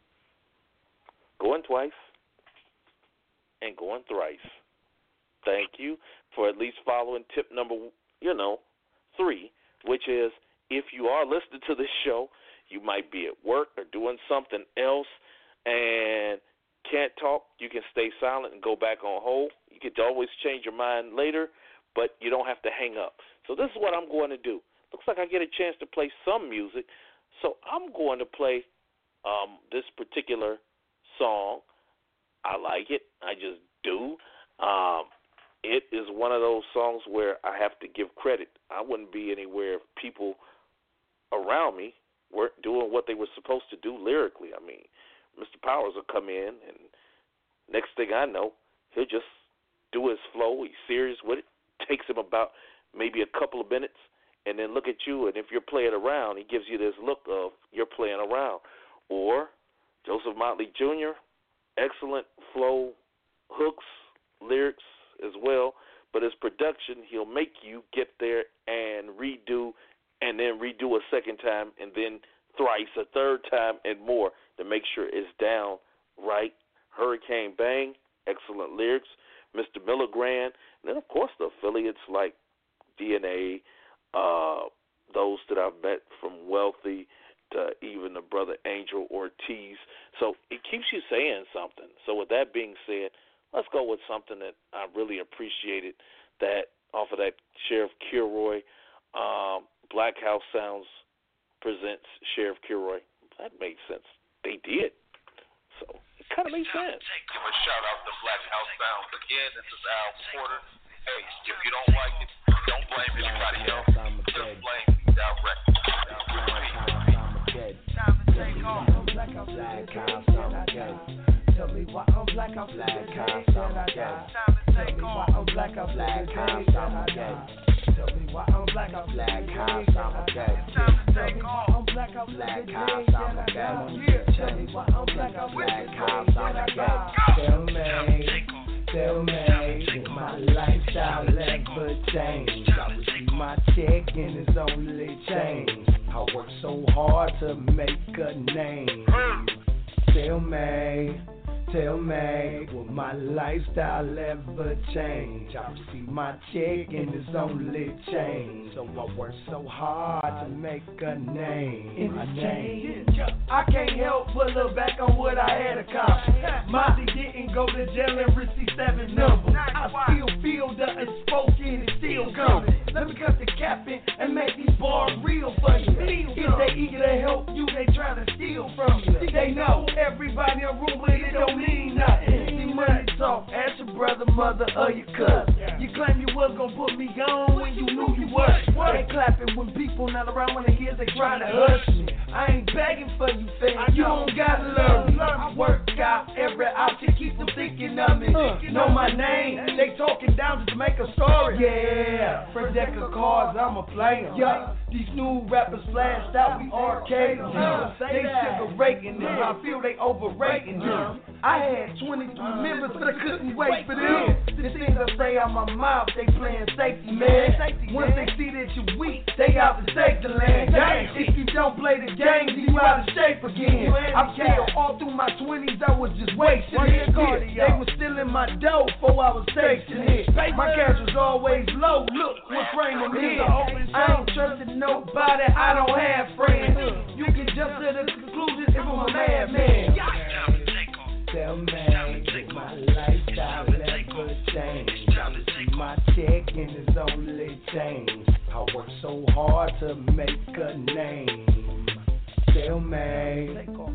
going twice, and going thrice. Thank you for at least following tip number, 3, which is if you are listening to this show, you might be at work or doing something else and can't talk, you can stay silent and go back on hold. You can always change your mind later, but you don't have to hang up. So this is what I'm going to do. Looks like I get a chance to play some music, so I'm going to play this particular song. I like it. I just do. It is one of those songs where I have to give credit. I wouldn't be anywhere if people around me weren't doing what they were supposed to do lyrically. I mean, Mr. Powers will come in, and next thing I know, he'll just do his flow. He's serious with it. Takes him about maybe a couple of minutes, and then look at you, and if you're playing around, he gives you this look of you're playing around. Or Joseph Motley Jr., excellent flow, hooks, lyrics as well, but his production, he'll make you get there and redo, and then redo a second time, and then thrice, a third time, and more to make sure it's down right. Hurricane Bang, excellent lyrics. Mr. Milligran, and then, of course, the affiliates like DNA, those that I've met from Wealthy, to even the brother Angel Ortiz. So it keeps you saying something. So with that being said, let's go with something that I really appreciated, that off of that Sheriff Kilroy, Black House Sounds presents Sheriff Kilroy. That made sense. They did. So it kind of made sense. Give a shout out to Black House Sounds. Again, this is Al Porter. Hey, if you don't like it, don't blame anybody else. Just blame me directly. Time to take off. Black House Sounds. Tell me why I'm Black House Sounds. Time to take off. Black House Sounds. Tell me why I'm Black House Sounds. Time to take off. Black House Sounds. Tell me why I'm Black House Sounds. Tell me, will my lifestyle ever change? I receive my check and it's only change. I work so hard to make a name. Tell me, will my lifestyle ever change? I receive my check and it's only change. So I work so hard to make a name. I can't help but look back on what I had accomplished. Monty didn't go to jail and receive 7 numbers. I still feel the unspoken is still coming. Let me cut the cap in and make these bars real for you. If they eager to help you, they trying to steal from you. They know everybody in the room, but it don't mean nothing. See money talk, ask your brother, mother, or your cousin. You claim you was gonna put me on when you knew you was. They clapping when people not around when they hear they trying to hush me. I ain't begging for you, fam. You don't gotta love me. I work out every option, keep them thinking of me. Know my name, they talking down just to make a story. Yeah, from a deck of cards, I'ma play 'em. Yeah. These new rappers flashed out, we arcading them. They sugar rating them, I feel they overrating them. I had 23 members, but I couldn't wait for them. The things I say out my mouth, they playing safety, man. Once they see that you weak, they out to take the land. If you don't play the game, you out of shape again. I feel all through my 20s, I was just wasting it. They was still in my dough before I was tasting it. My cash was always low, look what frame I'm in. I ain't trusting nobody, I don't have friends. You can jump to the conclusion if I'm a madman. Tell me, will my lifestyle ever change? My check and it's only change. I work so hard to make a name. Tell me,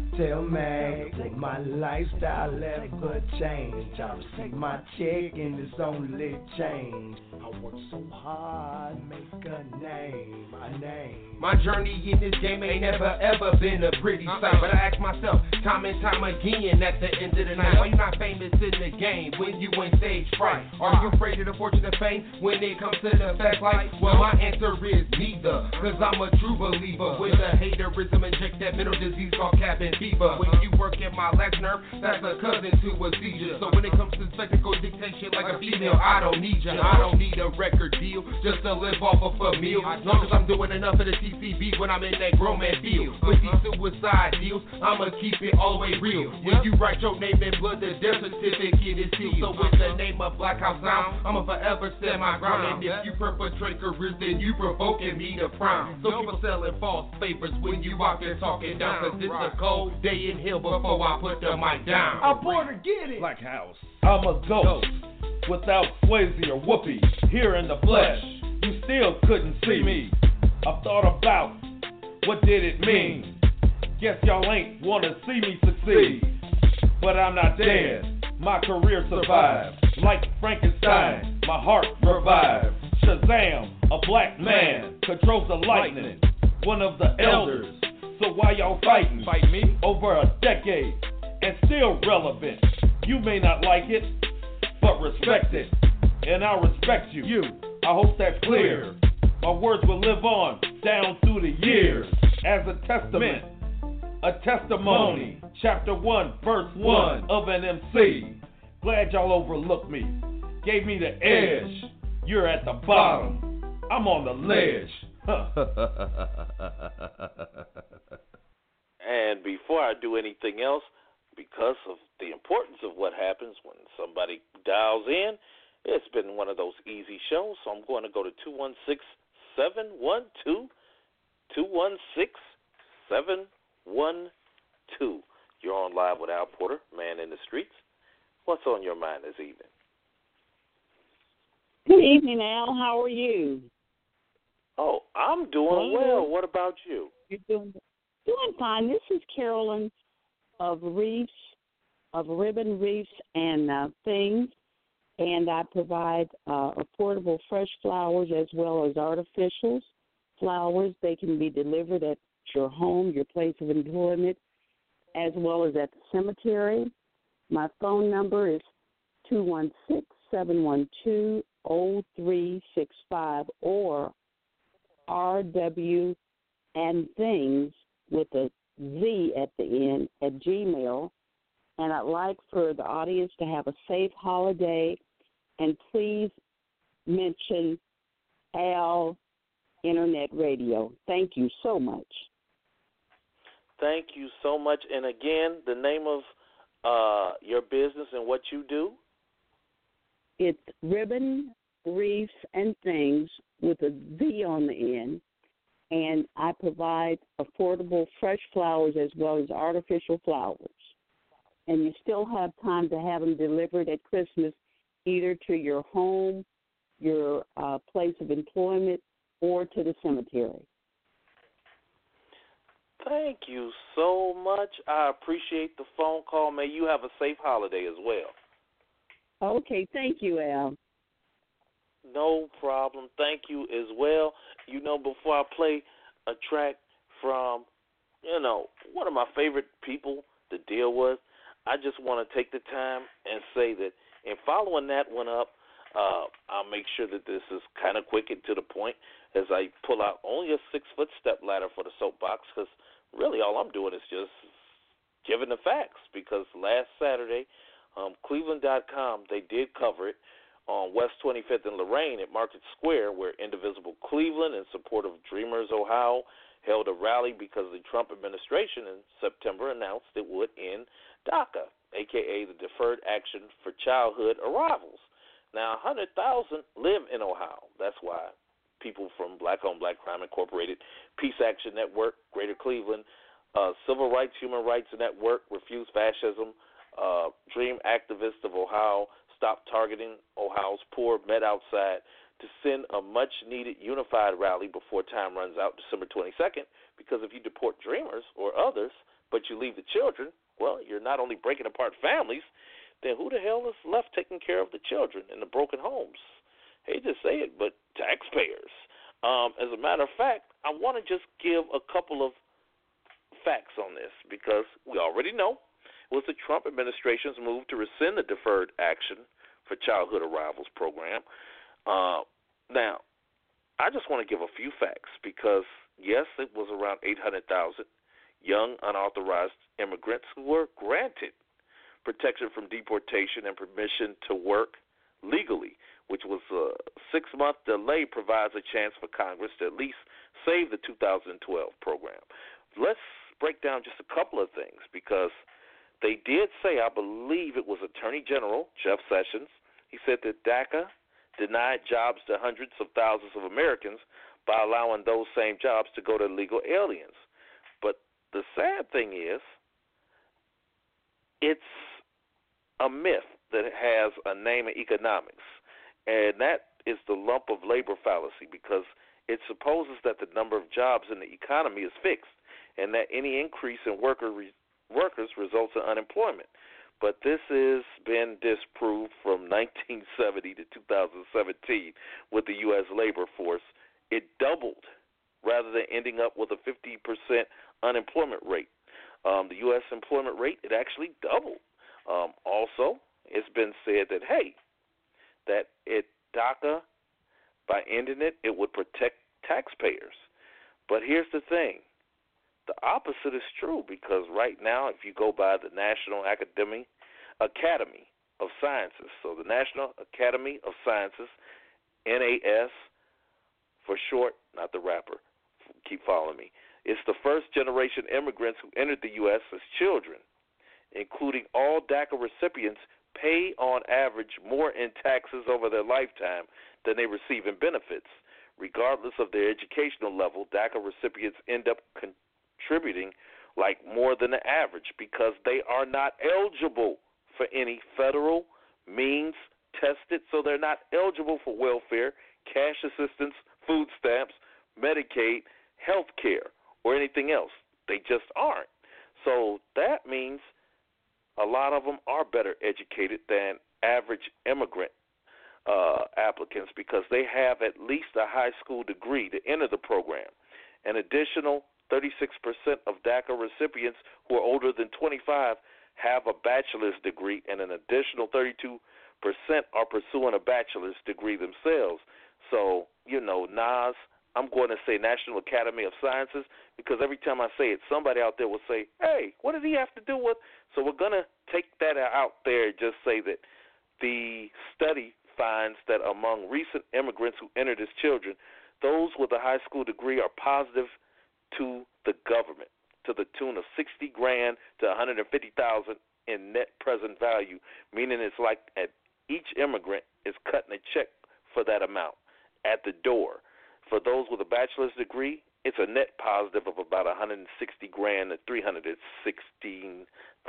will my lifestyle ever change? I receive my check and it's only change. I work so hard to make a name, My journey in this game ain't never ever been a pretty sight. But I ask myself time and time again at the end of the night, why you not famous in the game when you ain't stage fright? Are you afraid of the fortune of fame when it comes to the fact life? Well, my answer is neither, cause I'm a true believer. With the haterism inject that mental disease called cabin fever. When you work at my last nerve, that's a cousin to a seizure. So when it comes to spectacle dictation like a female, I don't need you. I don't need a record deal just to live off of a meal. As long as I'm doing enough of the TCB when I'm in that grown man field. With these suicide deals, I'ma keep it all the way real. When you write your name in blood, the death certificate is sealed. So with the name of Black House Sound, I'ma forever stand my ground. And if you perpetrate careers, then you provoking me to frown. So people selling false favors when you out there talking down. Cause it's a cold day in hell before I put the mic down. I'm born to get it. Black House, I'm a ghost. Without Swayze or Whoopi, here in the flesh, you still couldn't see me. I've thought about what did it mean. Guess y'all ain't wanna see me succeed. But I'm not dead, my career survived. Like Frankenstein, my heart revived. Shazam, a black man, controls the lightning. One of the elders, so why y'all fighting? Fight me? Over a decade, and still relevant. You may not like it, but respect it, and I'll respect you. I hope that's clear. My words will live on down through the years as a testament, a testimony. Chapter 1, verse 1 of an MC. Glad y'all overlooked me, gave me the edge. You're at the bottom, I'm on the ledge. And before I do anything else, because of the importance of what happens when somebody dials in, it's been one of those easy shows, so I'm going to go to 216-712-216-712. You're on live with Al Porter, Man in the Streets. What's on your mind this evening? Good evening, Al. How are you? Oh, I'm doing well. What about you? You're doing fine. This is Carolyn of Reefs, of Ribbon Reefs and Things, and I provide affordable fresh flowers as well as artificial flowers. They can be delivered at your home, your place of employment, as well as at the cemetery. My phone number is 216-712-0365 or RW and Things with a Z at the end at Gmail. And I'd like for the audience to have a safe holiday, and please mention Al Internet Radio. Thank you so much. Thank you so much. And again, the name of your business and what you do? It's Ribbon, Reefs, and Things with a Z on the end. And I provide affordable fresh flowers as well as artificial flowers. And you still have time to have them delivered at Christmas, either to your home, your place of employment, or to the cemetery. Thank you so much. I appreciate the phone call. May you have a safe holiday as well. Okay, thank you, Al. No problem. Thank you as well. You know, before I play a track from, one of my favorite people to deal with, I just want to take the time and say that in following that one up, I'll make sure that this is kind of quick and to the point as I pull out only a 6-foot step ladder for the soapbox, because really all I'm doing is just giving the facts. Because last Saturday, Cleveland.com, they did cover it on West 25th and Lorraine at Market Square, where Indivisible Cleveland, in support of Dreamers Ohio, held a rally because the Trump administration in September announced it would end DACA, a.k.a. the Deferred Action for Childhood Arrivals. Now, 100,000 live in Ohio. That's why people from Black on Black Crime Incorporated, Peace Action Network, Greater Cleveland, Civil Rights Human Rights Network, Refuse Fascism, Dream Activists of Ohio, Stop Targeting Ohio's Poor, met outside to send a much-needed unified rally before time runs out December 22nd, because if you deport Dreamers or others, but you leave the children, well, you're not only breaking apart families, then who the hell is left taking care of the children in the broken homes? Hate to say it, but taxpayers. As a matter of fact, I want to just give a couple of facts on this, because we already know it was the Trump administration's move to rescind the Deferred Action for Childhood Arrivals program. Now, I just want to give a few facts, because, yes, it was around 800,000 young unauthorized immigrants who were granted protection from deportation and permission to work legally, which was a 6-month delay, provides a chance for Congress to at least save the 2012 program. Let's break down just a couple of things, because they did say, I believe it was Attorney General Jeff Sessions, he said that DACA denied jobs to hundreds of thousands of Americans by allowing those same jobs to go to illegal aliens. But the sad thing is, it's a myth that has a name in economics, and that is the lump of labor fallacy, because it supposes that the number of jobs in the economy is fixed and that any increase in workers results in unemployment. But this has been disproved from 1970 to 2017 with the U.S. labor force. It doubled rather than ending up with a 50% unemployment rate. The U.S. employment rate, it actually doubled. Also, it's been said that, hey, that DACA, by ending it, it would protect taxpayers. But here's the thing. The opposite is true, because right now, if you go by the National Academy of Sciences, so the National Academy of Sciences, NAS for short, not the rapper, keep following me, it's the first-generation immigrants who entered the U.S. as children, including all DACA recipients, pay on average more in taxes over their lifetime than they receive in benefits. Regardless of their educational level, DACA recipients end up contributing like more than the average, because they are not eligible for any federal means tested, so they're not eligible for welfare, cash assistance, food stamps, Medicaid, health care, or anything else. They just aren't. So that means a lot of them are better educated than average immigrant applicants, because they have at least a high school degree to enter the program. An additional 36% of DACA recipients who are older than 25 have a bachelor's degree, and an additional 32% are pursuing a bachelor's degree themselves. So, NAS, I'm going to say National Academy of Sciences, because every time I say it, somebody out there will say, hey, what did he have to do with? So we're going to take that out there and just say that the study finds that among recent immigrants who entered as children, those with a high school degree are positive to the government, to the tune of $60,000 to $150,000 in net present value, meaning it's like each immigrant is cutting a check for that amount at the door. For those with a bachelor's degree, it's a net positive of about $160,000 to $316,000.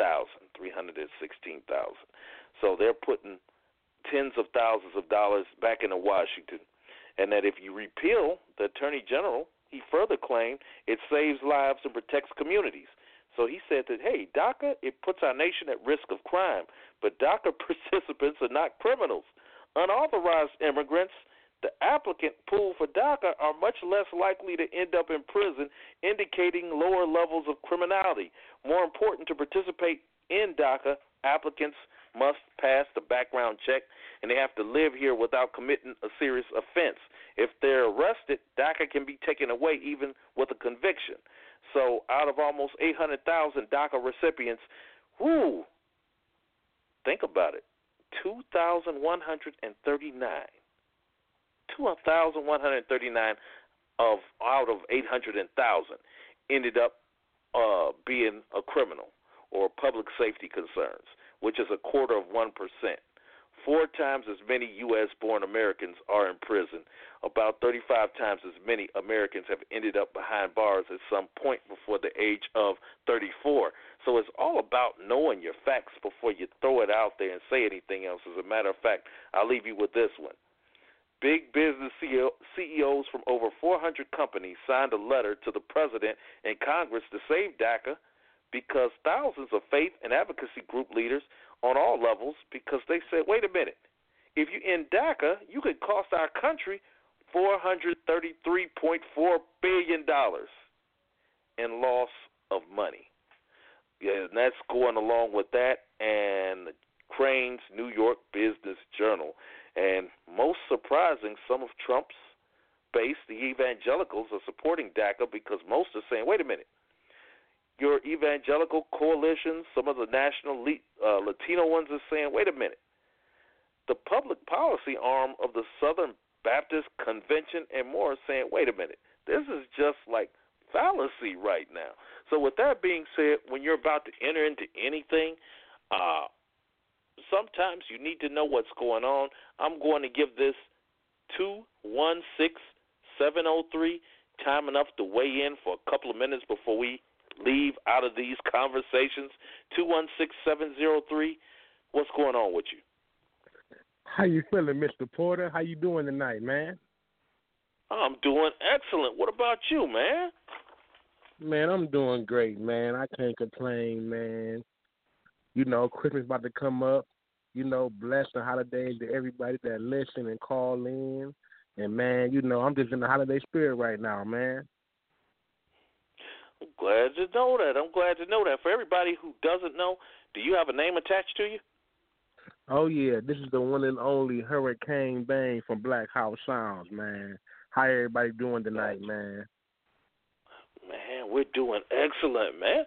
So they're putting tens of thousands of dollars back into Washington, and that if you repeal the Attorney General, he further claimed it saves lives and protects communities. So he said that, hey, DACA, it puts our nation at risk of crime, but DACA participants are not criminals. Unauthorized immigrants, the applicant pool for DACA, are much less likely to end up in prison, indicating lower levels of criminality. More important, to participate in DACA, applicants must pass the background check, and they have to live here without committing a serious offense. If they're arrested, DACA can be taken away even with a conviction. So out of almost 800,000 DACA recipients, think about it, 2,139 out of 800,000 ended up being a criminal or public safety concerns, which is 0.25%. 4 times as many U.S.-born Americans are in prison. About 35 times as many Americans have ended up behind bars at some point before the age of 34. So it's all about knowing your facts before you throw it out there and say anything else. As a matter of fact, I'll leave you with this one. Big business CEOs from over 400 companies signed a letter to the president and Congress to save DACA because thousands of faith and advocacy group leaders on all levels, because they said, wait a minute, if you end DACA, you could cost our country $433.4 billion in loss of money. Yeah, and that's going along with that and Crain's New York Business Journal. And most surprising, some of Trump's base, the evangelicals, are supporting DACA because most are saying, wait a minute, your evangelical coalitions, some of the national Latino ones are saying, wait a minute, the public policy arm of the Southern Baptist Convention and more are saying, wait a minute, this is just like fallacy right now. So with that being said, when you're about to enter into anything, sometimes you need to know what's going on. I'm going to give this 216-703 time enough to weigh in for a couple of minutes before we leave out of these conversations. 216-703. What's going on with you? How you feeling, Mr. Porter? How you doing tonight, man? I'm doing excellent. What about you, man? Man, I'm doing great, man. I can't complain, man. You know, Christmas about to come up. You know, bless the holidays to everybody that listen and call in. And, man, you know, I'm just in the holiday spirit right now, man. I'm glad to know that. For everybody who doesn't know, do you have a name attached to you? Oh, yeah. This is the one and only Hurricane Bang from Black House Sounds, man. How everybody doing tonight, man? Man, we're doing excellent, man.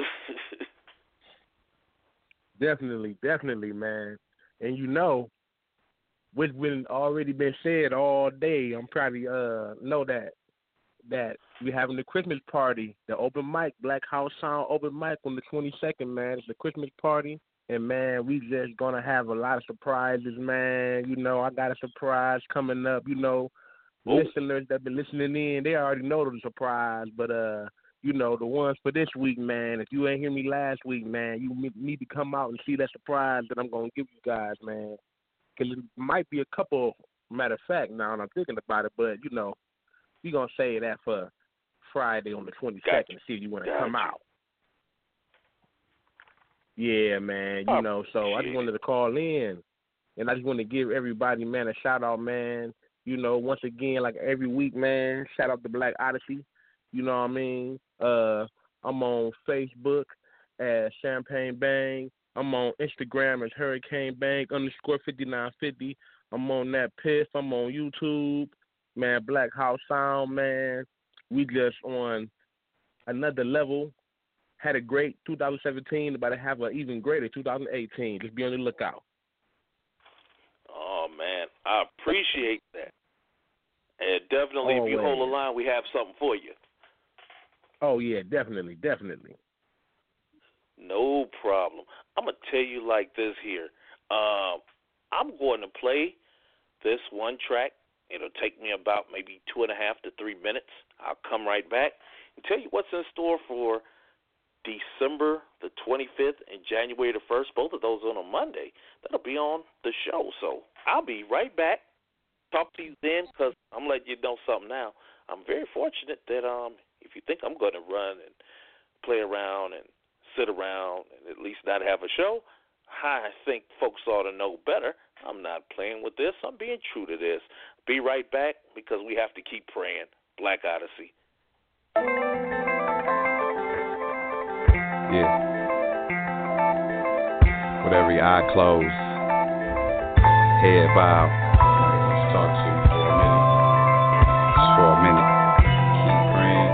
Definitely, man. And you know, what's been already been said all day, I'm probably know that we're having the Christmas party, the open mic, Black House Sound open mic on the 22nd, man. It's the Christmas party, and, man, we just going to have a lot of surprises, man. You know, I got a surprise coming up. You know, listeners that been listening in, they already know the surprise, but, you know, the ones for this week, man, if you ain't hear me last week, man, you need to come out and see that surprise that I'm going to give you guys, man. Because it might be a couple, matter of fact, now, and I'm thinking about it, but, you know, we're going to say that for Friday on the 22nd to see if you want to come out. Yeah, man, you know, so I just wanted to call in, and I just want to give everybody, man, a shout-out, man. You know, once again, like every week, man, shout out to Black Odyssey. You know what I mean? I'm on Facebook as Champagne Bang. I'm on Instagram as Hurricane Bang _5950. I'm on that Piff. I'm on YouTube. Man, Black House Sound, man. We just on another level. Had a great 2017, about to have an even greater 2018. Just be on the lookout. Oh, man, I appreciate that. And definitely, if you hold the line, we have something for you. Oh, yeah, definitely. No problem. I'm going to tell you like this here. I'm going to play this one track. It'll take me about maybe 2.5 to 3 minutes. I'll come right back and tell you what's in store for December the 25th and January the 1st. Both of those on a Monday. That'll be on the show. So I'll be right back. Talk to you then, because I'm letting you know something now. I'm very fortunate that if you think I'm going to run and play around and sit around and at least not have a show, I think folks ought to know better. I'm not playing with this. I'm being true to this. Be right back, because we have to keep praying. Black Odyssey. Yeah. with every eye closed, head bowed. Let's talk to you for a minute. Just for a minute. Keep praying.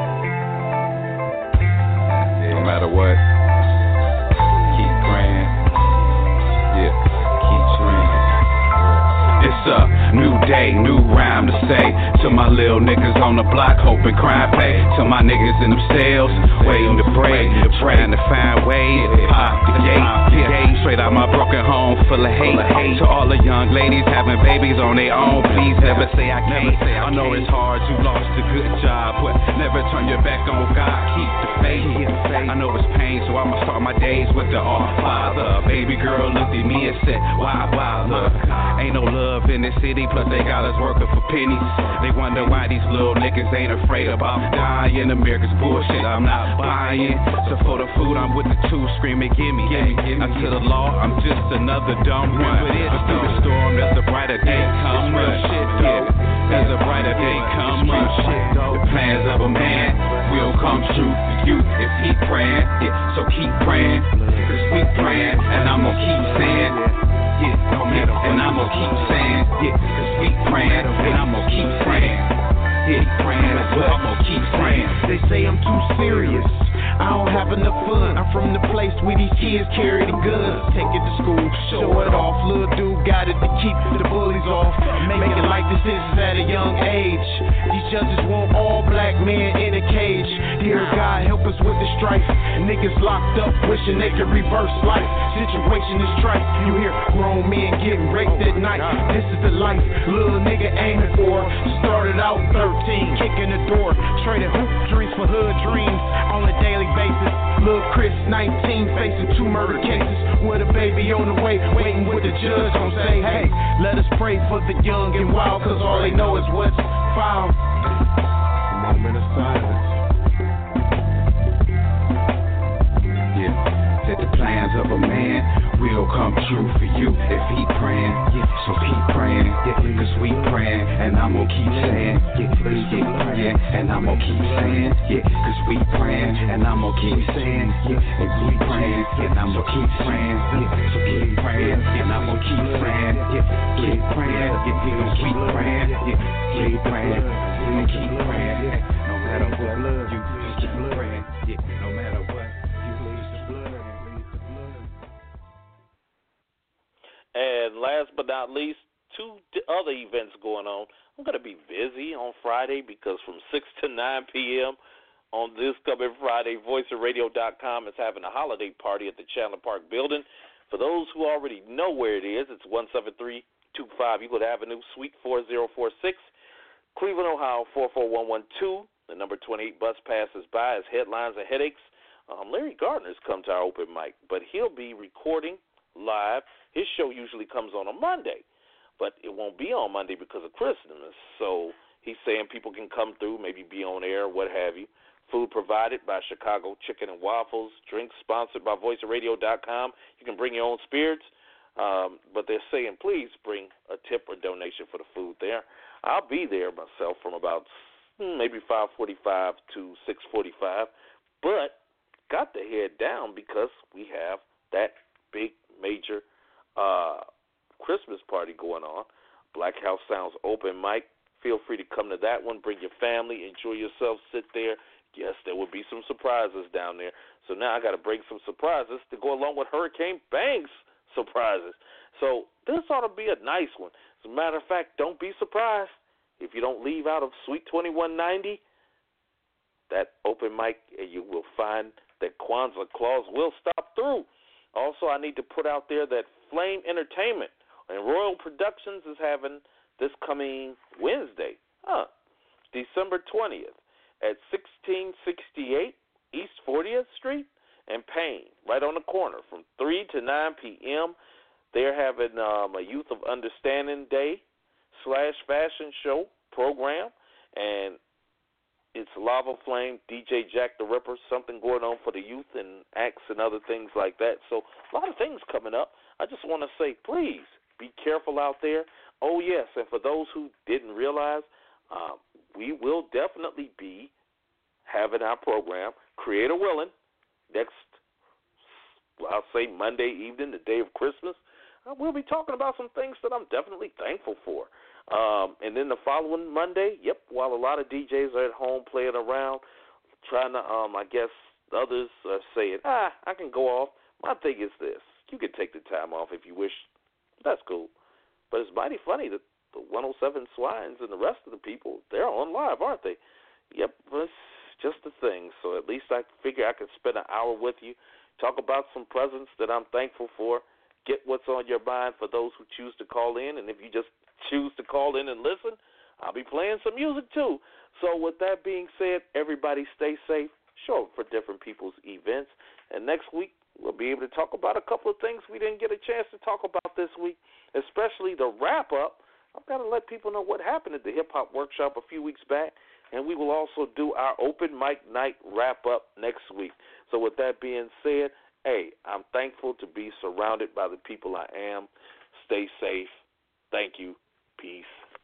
No matter what. Keep praying. Yeah. Keep praying. It's a new day, new rhyme to say to my little niggas on the block, hoping crime pay. To my niggas in them cells, waiting to break, trying to find ways, pop the gate, straight out my broken home, full of hate. To all the young ladies having babies on their own, please never say I can't. I know it's hard, you lost a good job, but never turn your back on God, keep the faith. I know it's pain, so I'ma start my days with the Our Father. Baby girl looked at me and said, why bother? Ain't no love in this city, plus they got us working for pennies. They wonder why these little niggas ain't afraid about dying. America's bullshit, I'm not buying. So for the food, I'm with the two screaming, gimme. Now to the law, I'm just another dumb one. But through the storm, there's a brighter day coming. There's a brighter day coming. The plans of a man will come true for you if he praying. So keep praying, cause we praying, and I'm gonna keep saying. And I'm gonna keep saying, cause we praying, and I'm gonna keep praying. Praying, I'm gonna keep praying. They say I'm too serious, I don't have enough fun. I'm from the place where these kids carry the guns. Take it to school, show it off. Little dude got it to keep the bullies off. Make it like this is at a young age. These judges want all black men in a cage. Dear God, help us with the strife. Niggas locked up, wishing they could reverse life. Situation is trite. You hear grown men getting raped at night. This is the life little nigga aiming for. Started out 13, kicking the door. Straight at hoop dreams for hood dreams on a daily basis. Lil' Chris, 19, facing 2 murder cases. With a baby on the way, waiting with the judge gon' say, hey, let us pray for the young and wild, cause all they know is what's found. A moment of silence. That the plans of a man will come true for you if he praying. So keep praying, cause we praying, and I'm gonna keep saying, keep praying, and I'm gonna keep saying, cause we praying, and I'm gonna keep saying, and we praying, and I'm gonna keep praying, so keep praying, and I'm gonna keep praying, keep praying, we gon' keep praying, keep praying, we gon' keep praying, no matter what, you keep praying, no matter what. And last but not least, 2 other events going on. I'm going to be busy on Friday because from 6 to 9 p.m. on this coming Friday, VoiceOfRadio.com is having a holiday party at the Chandler Park building. For those who already know where it is, it's 17325 Euclid Avenue, Suite 4046, Cleveland, Ohio, 44112. The number 28 bus passes by as Headlines and Headaches. Larry Gardner's come to our open mic, but he'll be recording live. His show usually comes on a Monday, but it won't be on Monday because of Christmas. So he's saying people can come through, maybe be on air, what have you. Food provided by Chicago Chicken and Waffles. Drinks sponsored by VoiceOfRadio.com. You can bring your own spirits, but they're saying please bring a tip or donation for the food there. I'll be there myself from about maybe 5:45 to 6:45, but got to head down because we have that big major Christmas party going on. Black House Sounds open mic. Feel free to come to that one. Bring your family. Enjoy yourself. Sit there. Yes, there will be some surprises down there. So now I got to bring some surprises to go along with Hurricane Bang's surprises. So this ought to be a nice one. As a matter of fact, don't be surprised if you don't leave out of Suite 2190, that open mic, and you will find that Kwanzaa Claus will stop through. Also, I need to put out there that Flame Entertainment and Royal Productions is having this coming Wednesday, December 20th, at 1668 East 40th Street and Payne, right on the corner, from 3 to 9 p.m. They're having a Youth of Understanding Day / fashion show program, and it's Lava Flame, DJ Jack the Ripper, something going on for the youth and acts and other things like that. So a lot of things coming up. I just want to say, please be careful out there. Oh, yes, and for those who didn't realize, we will definitely be having our program, Creator Willing, next I'll say Monday evening, the day of Christmas, we'll be talking about some things that I'm definitely thankful for. And then the following Monday, while a lot of DJs are at home playing around, trying to, I guess others are saying, I can go off. My thing is this. You can take the time off if you wish. That's cool. But it's mighty funny that the 107 Swines and the rest of the people, they're on live, aren't they? Yep, it's just a thing. So at least I figure I can spend an hour with you, talk about some presents that I'm thankful for, get what's on your mind for those who choose to call in. And if you just choose to call in and listen, I'll be playing some music too. So with that being said, everybody stay safe, show up for different people's events. And next week, we'll be able to talk about a couple of things we didn't get a chance to talk about this week, especially the wrap-up. I've got to let people know what happened at the hip-hop workshop a few weeks back, and we will also do our open mic night wrap-up next week. So with that being said, hey, I'm thankful to be surrounded by the people I am. Stay safe. Thank you. Peace.